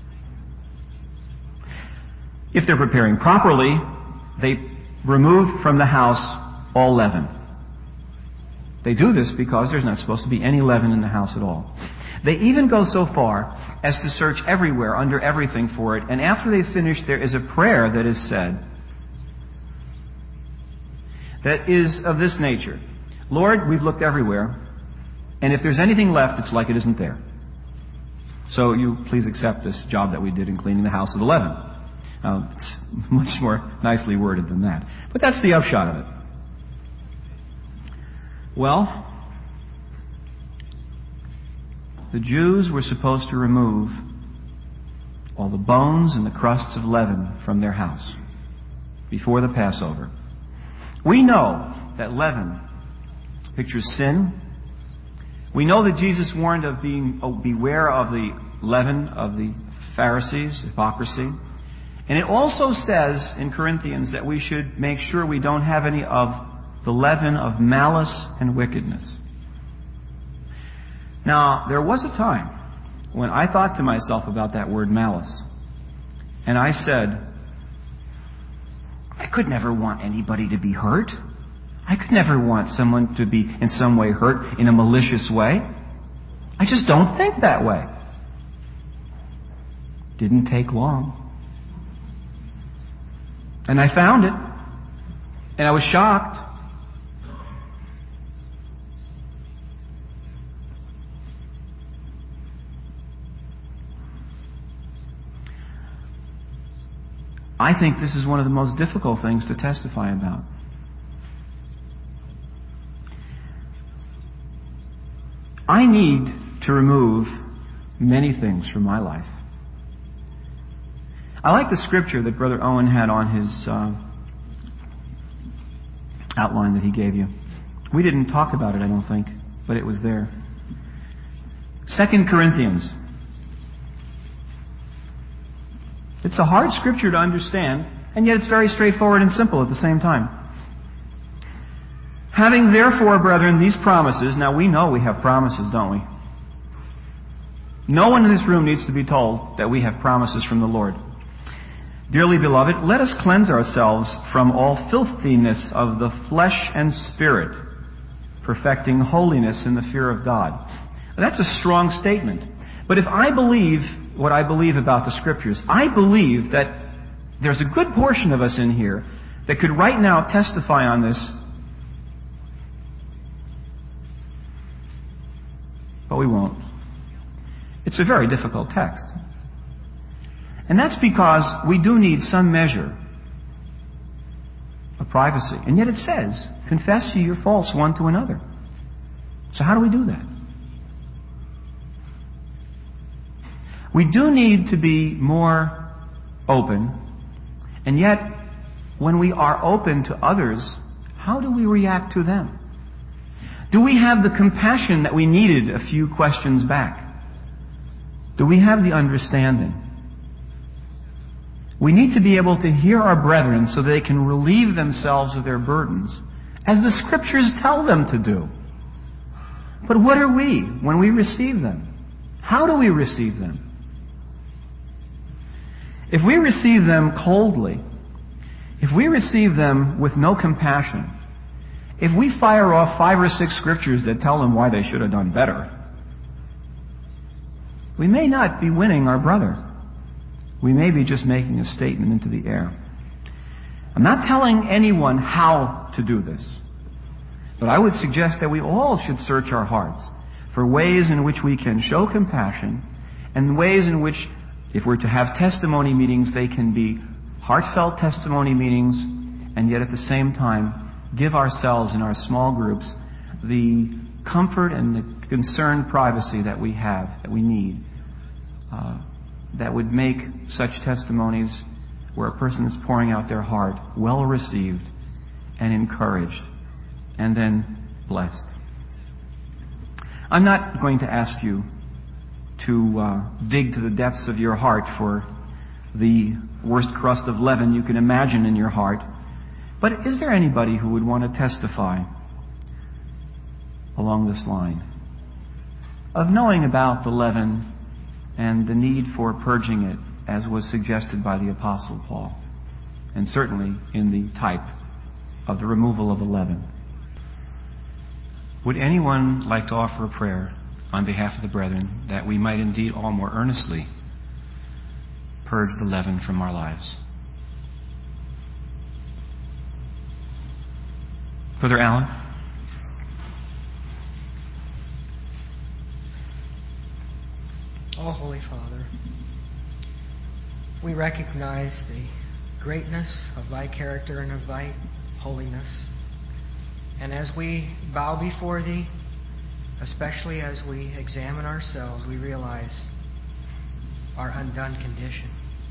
If they're preparing properly, they remove from the house all leaven. They do this because there's not supposed to be any leaven in the house at all. They even go so far as to search everywhere, under everything for it, and after they finish, there is a prayer that is said that is of this nature. Lord, we've looked everywhere, and if there's anything left, it's like it isn't there. So you please accept this job that we did in cleaning the house of the leaven. Now, it's much more nicely worded than that. But that's the upshot of it. Well, the Jews were supposed to remove all the bones and the crusts of leaven from their house before the Passover. We know that leaven pictures sin. We know that Jesus warned of being, oh, beware of the leaven of the Pharisees, hypocrisy. And it also says in Corinthians that we should make sure we don't have any of the leaven of malice and wickedness. Now, there was a time when I thought to myself about that word malice. And I said, I could never want anybody to be hurt. I could never want someone to be in some way hurt in a malicious way. I just don't think that way. Didn't take long. And I found it. And I was shocked. I think this is one of the most difficult things to testify about. I need to remove many things from my life. I like the scripture that Brother Owen had on his uh, outline that he gave you. We didn't talk about it, I don't think, but it was there. Second Corinthians. It's a hard scripture to understand, and yet it's very straightforward and simple at the same time. Having therefore, brethren, these promises. Now we know we have promises, don't we? No one in this room needs to be told that we have promises from the Lord. Dearly beloved, let us cleanse ourselves from all filthiness of the flesh and spirit, perfecting holiness in the fear of God. That's a strong statement. But if I believe what I believe about the Scriptures, I believe that there's a good portion of us in here that could right now testify on this, but we won't. It's a very difficult text. And that's because we do need some measure of privacy. And yet it says, confess ye your faults one to another. So how do we do that? We do need to be more open. And yet, when we are open to others, how do we react to them? Do we have the compassion that we needed a few questions back? Do we have the understanding? We need to be able to hear our brethren so they can relieve themselves of their burdens, as the Scriptures tell them to do. But what are we when we receive them? How do we receive them? If we receive them coldly, if we receive them with no compassion, if we fire off five or six scriptures that tell them why they should have done better, we may not be winning our brother. We may be just making a statement into the air. I'm not telling anyone how to do this, but I would suggest that we all should search our hearts for ways in which we can show compassion, and ways in which, if we're to have testimony meetings, they can be heartfelt testimony meetings, and yet at the same time give ourselves in our small groups the comfort and the concerned privacy that we have, that we need, uh, that would make such testimonies where a person is pouring out their heart well received and encouraged and then blessed. I'm not going to ask you to uh, dig to the depths of your heart for the worst crust of leaven you can imagine in your heart. But is there anybody who would want to testify along this line of knowing about the leaven and the need for purging it, as was suggested by the Apostle Paul, and certainly in the type of the removal of the leaven? Would anyone like to offer a prayer on behalf of the brethren, that we might indeed all more earnestly purge the leaven from our lives? Brother Allen? Oh, Holy Father, we recognize the greatness of Thy character and of Thy holiness. And as we bow before Thee, especially as we examine ourselves, we realize our undone condition.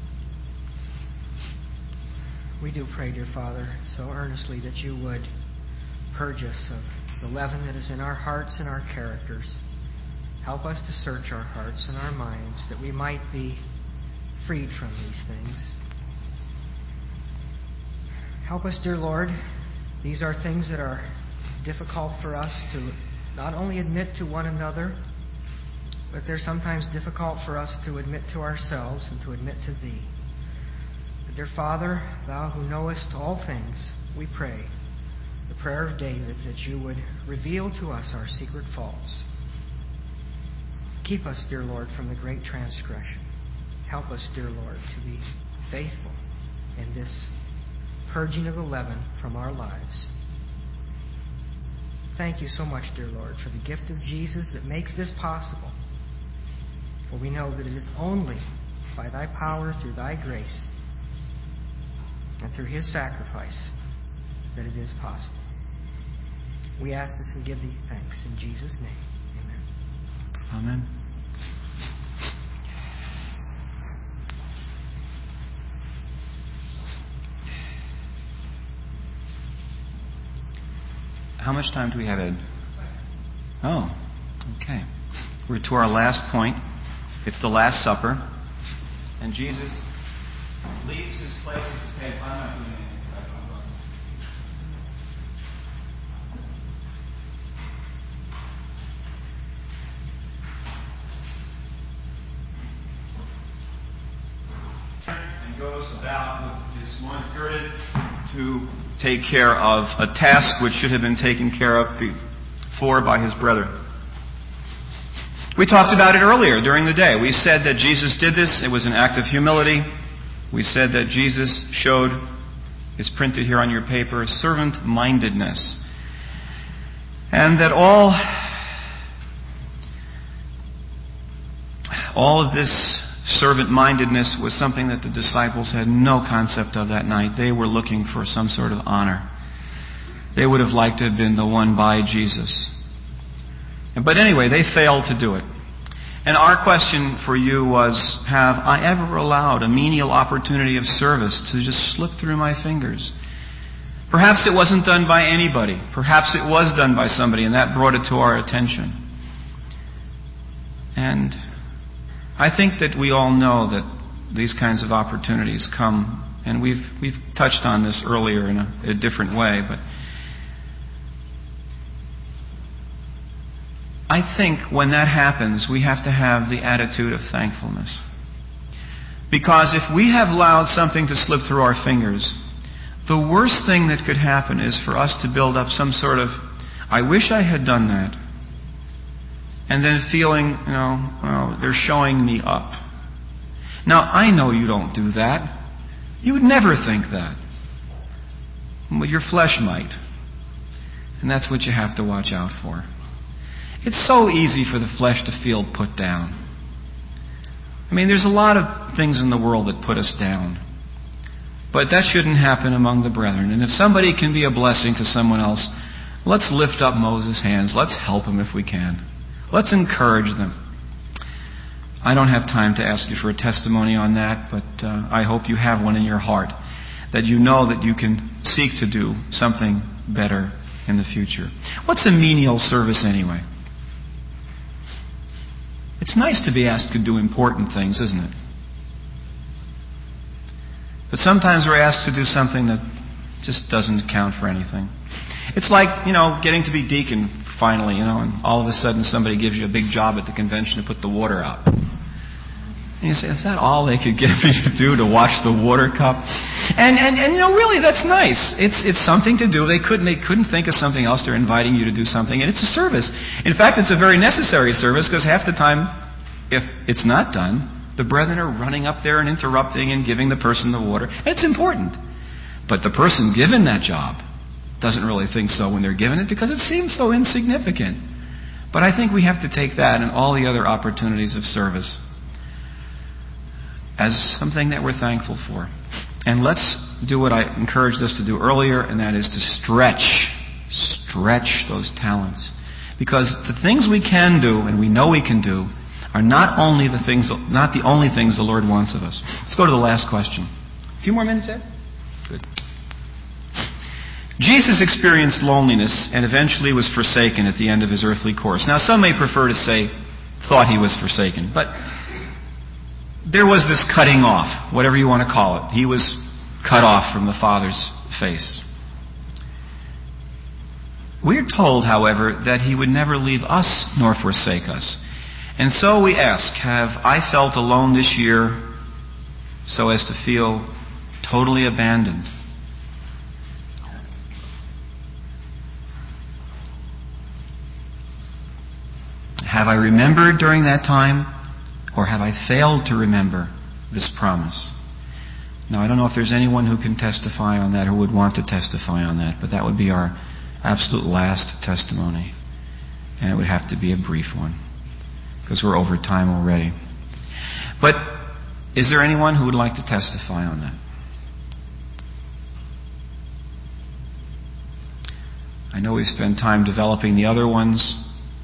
We do pray, dear Father, so earnestly that You would purge us of the leaven that is in our hearts and our characters. Help us to search our hearts and our minds that we might be freed from these things. Help us, dear Lord. These are things that are difficult for us to not only admit to one another, but they're sometimes difficult for us to admit to ourselves and to admit to Thee. But dear Father, Thou who knowest all things, we pray the prayer of David, that You would reveal to us our secret faults. Keep us, dear Lord, from the great transgression. Help us, dear Lord, to be faithful in this purging of the leaven from our lives. Thank you so much, dear Lord, for the gift of Jesus that makes this possible. For we know that it is only by Thy power, through Thy grace, and through His sacrifice that it is possible. We ask this and give Thee thanks. In Jesus' name, amen. Amen. How much time do we have, Ed? Oh, okay. We're to our last point. It's the Last Supper. And Jesus leaves His place as a pay. I'm not doing anything. And goes about with his loins girded to take care of a task which should have been taken care of before by his brethren. We talked about it earlier during the day. We said that Jesus did this. It was an act of humility. We said that Jesus showed, it's printed here on your paper, servant-mindedness. And that all, all of this servant-mindedness was something that the disciples had no concept of that night. They were looking for some sort of honor. They would have liked to have been the one by Jesus. But anyway, they failed to do it. And our question for you was, have I ever allowed a menial opportunity of service to just slip through my fingers? Perhaps it wasn't done by anybody. Perhaps it was done by somebody, and that brought it to our attention. And I think that we all know that these kinds of opportunities come, and we've we've touched on this earlier in a, a different way, but I think when that happens, we have to have the attitude of thankfulness. Because if we have allowed something to slip through our fingers, the worst thing that could happen is for us to build up some sort of, I wish I had done that. And then feeling, you know, well, they're showing me up. Now, I know you don't do that. You would never think that. But your flesh might. And that's what you have to watch out for. It's so easy for the flesh to feel put down. I mean, there's a lot of things in the world that put us down. But that shouldn't happen among the brethren. And if somebody can be a blessing to someone else, let's lift up Moses' hands. Let's help him if we can. Let's encourage them. I don't have time to ask you for a testimony on that, but uh, I hope you have one in your heart, that you know that you can seek to do something better in the future. What's a menial service anyway? It's nice to be asked to do important things, isn't it? But sometimes we're asked to do something that just doesn't count for anything. It's like, you know, getting to be deacon finally, you know, and all of a sudden somebody gives you a big job at the convention to put the water out. And you say, is that all they could get me to do, to watch the water cup? And, and, and you know, really, that's nice. It's it's something to do. They couldn't, they couldn't think of something else. They're inviting you to do something. And it's a service. In fact, it's a very necessary service, because half the time, if it's not done, the brethren are running up there and interrupting and giving the person the water. And it's important. But the person given that job doesn't really think so when they're given it, because it seems so insignificant. But I think we have to take that and all the other opportunities of service as something that we're thankful for. And let's do what I encouraged us to do earlier, and that is to stretch, stretch those talents. Because the things we can do, and we know we can do, are not only the things, not the only things the Lord wants of us. Let's go to the last question. A few more minutes, Ed? Good. Jesus experienced loneliness and eventually was forsaken at the end of his earthly course. Now, some may prefer to say, thought he was forsaken, but there was this cutting off, whatever you want to call it. He was cut off from the Father's face. We're told, however, that he would never leave us nor forsake us. And so we ask, have I felt alone this year so as to feel totally abandoned? Have I remembered during that time, or have I failed to remember this promise. Now, I don't know if there's anyone who can testify on that or would want to testify on that, but that would be our absolute last testimony. And it would have to be a brief one, because we're over time already. But is there anyone who would like to testify on that? I know we've spent time developing the other ones.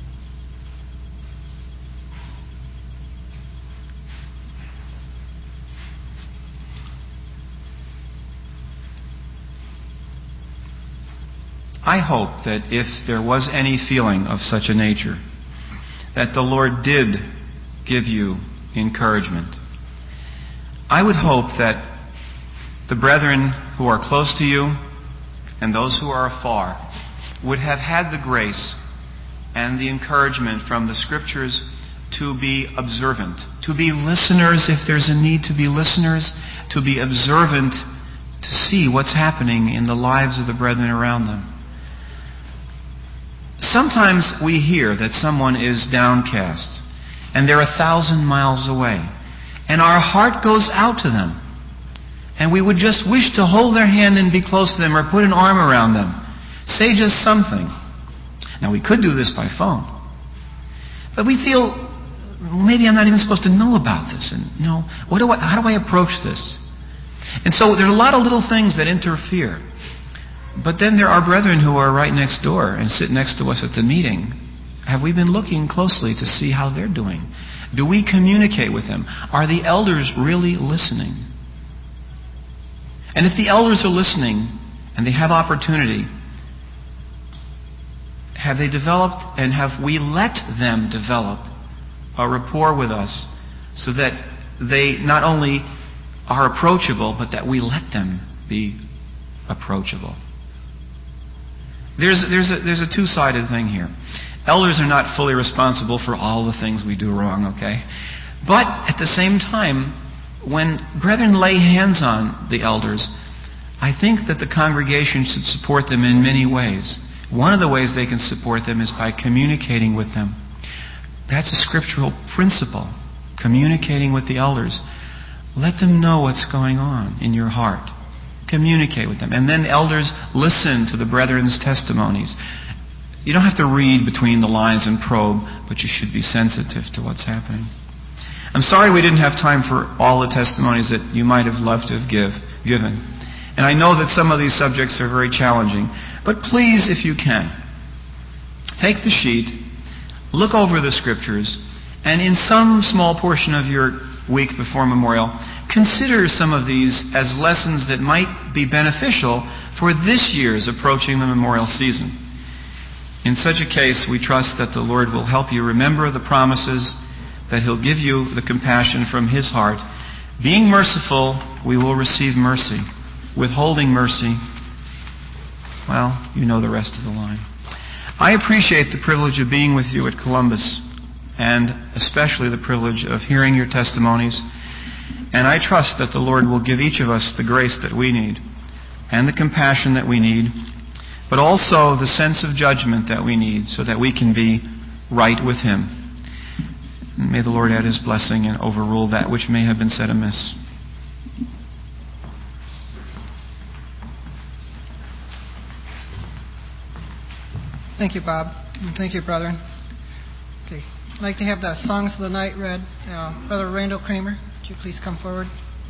I hope that if there was any feeling of such a nature, that the Lord did give you encouragement. I would hope that the brethren who are close to you and those who are afar would have had the grace and the encouragement from the Scriptures to be observant, to be listeners if there's a need to be listeners, to be observant to see what's happening in the lives of the brethren around them. Sometimes we hear that someone is downcast and they're a thousand miles away, and our heart goes out to them, and we would just wish to hold their hand and be close to them or put an arm around them. Say just something. Now, we could do this by phone, but we feel maybe I'm not even supposed to know about this, and you know, what do I, how do I approach this? And so there are a lot of little things that interfere. But then there are brethren who are right next door and sit next to us at the meeting. Have we been looking closely to see how they're doing? Do we communicate with them? Are the elders really listening? And if the elders are listening and they have opportunity, have they developed and have we let them develop a rapport with us so that they not only are approachable, but that we let them be approachable? There's, there's, a, there's a two-sided thing here. Elders are not fully responsible for all the things we do wrong, okay? But at the same time, when brethren lay hands on the elders, I think that the congregation should support them in many ways. One of the ways they can support them is by communicating with them. That's a scriptural principle, communicating with the elders. Let them know what's going on in your heart. Communicate with them. And then elders listen to the brethren's testimonies. You don't have to read between the lines and probe, but you should be sensitive to what's happening. I'm sorry we didn't have time for all the testimonies that you might have loved to have give, given. And I know that some of these subjects are very challenging. But please, if you can, take the sheet, look over the Scriptures, and in some small portion of your week before Memorial, consider some of these as lessons that might be beneficial for this year's approaching the memorial season. In such a case, we trust that the Lord will help you remember the promises, that He'll give you the compassion from His heart. Being merciful, we will receive mercy. Withholding mercy, well, you know the rest of the line. I appreciate the privilege of being with you at Columbus, and especially the privilege of hearing your testimonies. And I trust that the Lord will give each of us the grace that we need and the compassion that we need, but also the sense of judgment that we need so that we can be right with Him. And may the Lord add His blessing and overrule that which may have been said amiss. Thank you, Bob. And thank you, brethren. Okay. I'd like to have the songs of the night read. Uh, Brother Randall Kramer, would you please come forward?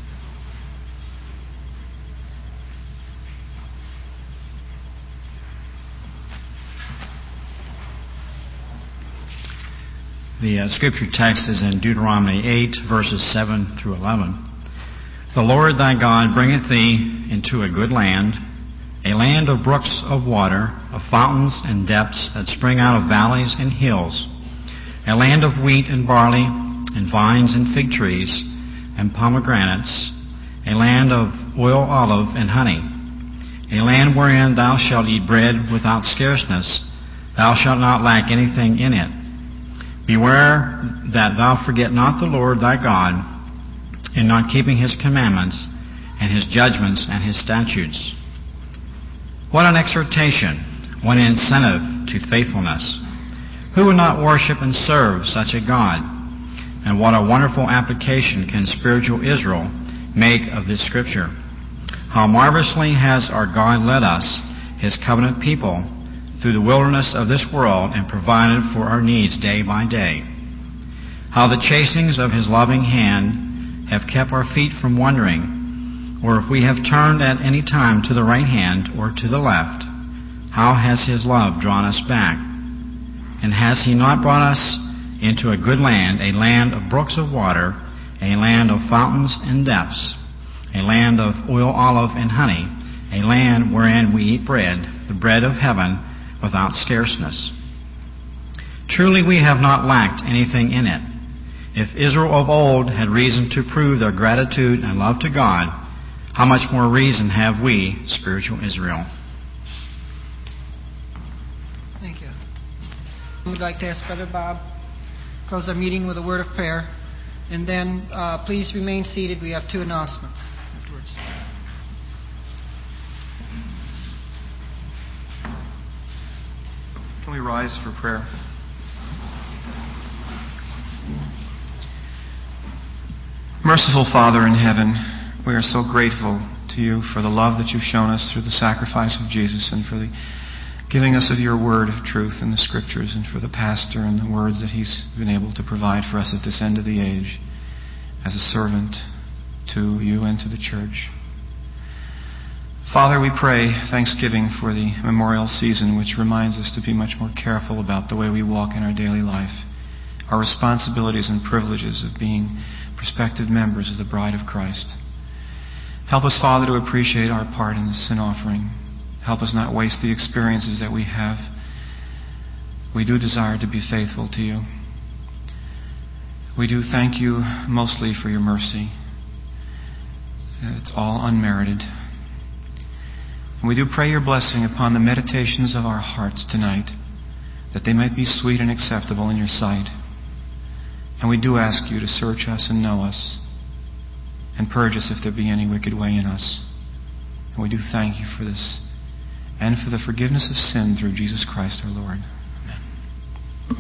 The uh, scripture text is in Deuteronomy eight, verses seven through eleven. The Lord thy God bringeth thee into a good land, a land of brooks of water, of fountains and depths that spring out of valleys and hills, a land of wheat and barley, and vines and fig trees, and pomegranates, a land of oil, olive, and honey, a land wherein thou shalt eat bread without scarceness, thou shalt not lack anything in it. Beware that thou forget not the Lord thy God, in not keeping His commandments, and His judgments, and His statutes. What an exhortation, what an incentive to faithfulness. Who would not worship and serve such a God? And what a wonderful application can spiritual Israel make of this scripture. How marvelously has our God led us, His covenant people, through the wilderness of this world and provided for our needs day by day. How the chastenings of His loving hand have kept our feet from wandering, or if we have turned at any time to the right hand or to the left, how has His love drawn us back? And has He not brought us into a good land, a land of brooks of water, a land of fountains and depths, a land of oil, olive, and honey, a land wherein we eat bread, the bread of heaven, without scarceness. Truly we have not lacked anything in it. If Israel of old had reason to prove their gratitude and love to God, how much more reason have we, spiritual Israel? Thank you. We'd like to ask Brother Bob to close our meeting with a word of prayer. And then uh, please remain seated. We have two announcements afterwards. Can we rise for prayer? Merciful Father in heaven, we are so grateful to You for the love that You've shown us through the sacrifice of Jesus, and for the giving us of Your word of truth in the Scriptures, and for the pastor and the words that he's been able to provide for us at this end of the age as a servant to You and to the church. Father, we pray thanksgiving for the memorial season, which reminds us to be much more careful about the way we walk in our daily life, our responsibilities and privileges of being prospective members of the bride of Christ. Help us, Father, to appreciate our part in the sin offering. Help us not waste the experiences that we have. We do desire to be faithful to You. We do thank You mostly for Your mercy. It's all unmerited. And we do pray Your blessing upon the meditations of our hearts tonight, that they might be sweet and acceptable in Your sight. And we do ask You to search us and know us, and purge us if there be any wicked way in us. And we do thank You for this, and for the forgiveness of sin through Jesus Christ our Lord.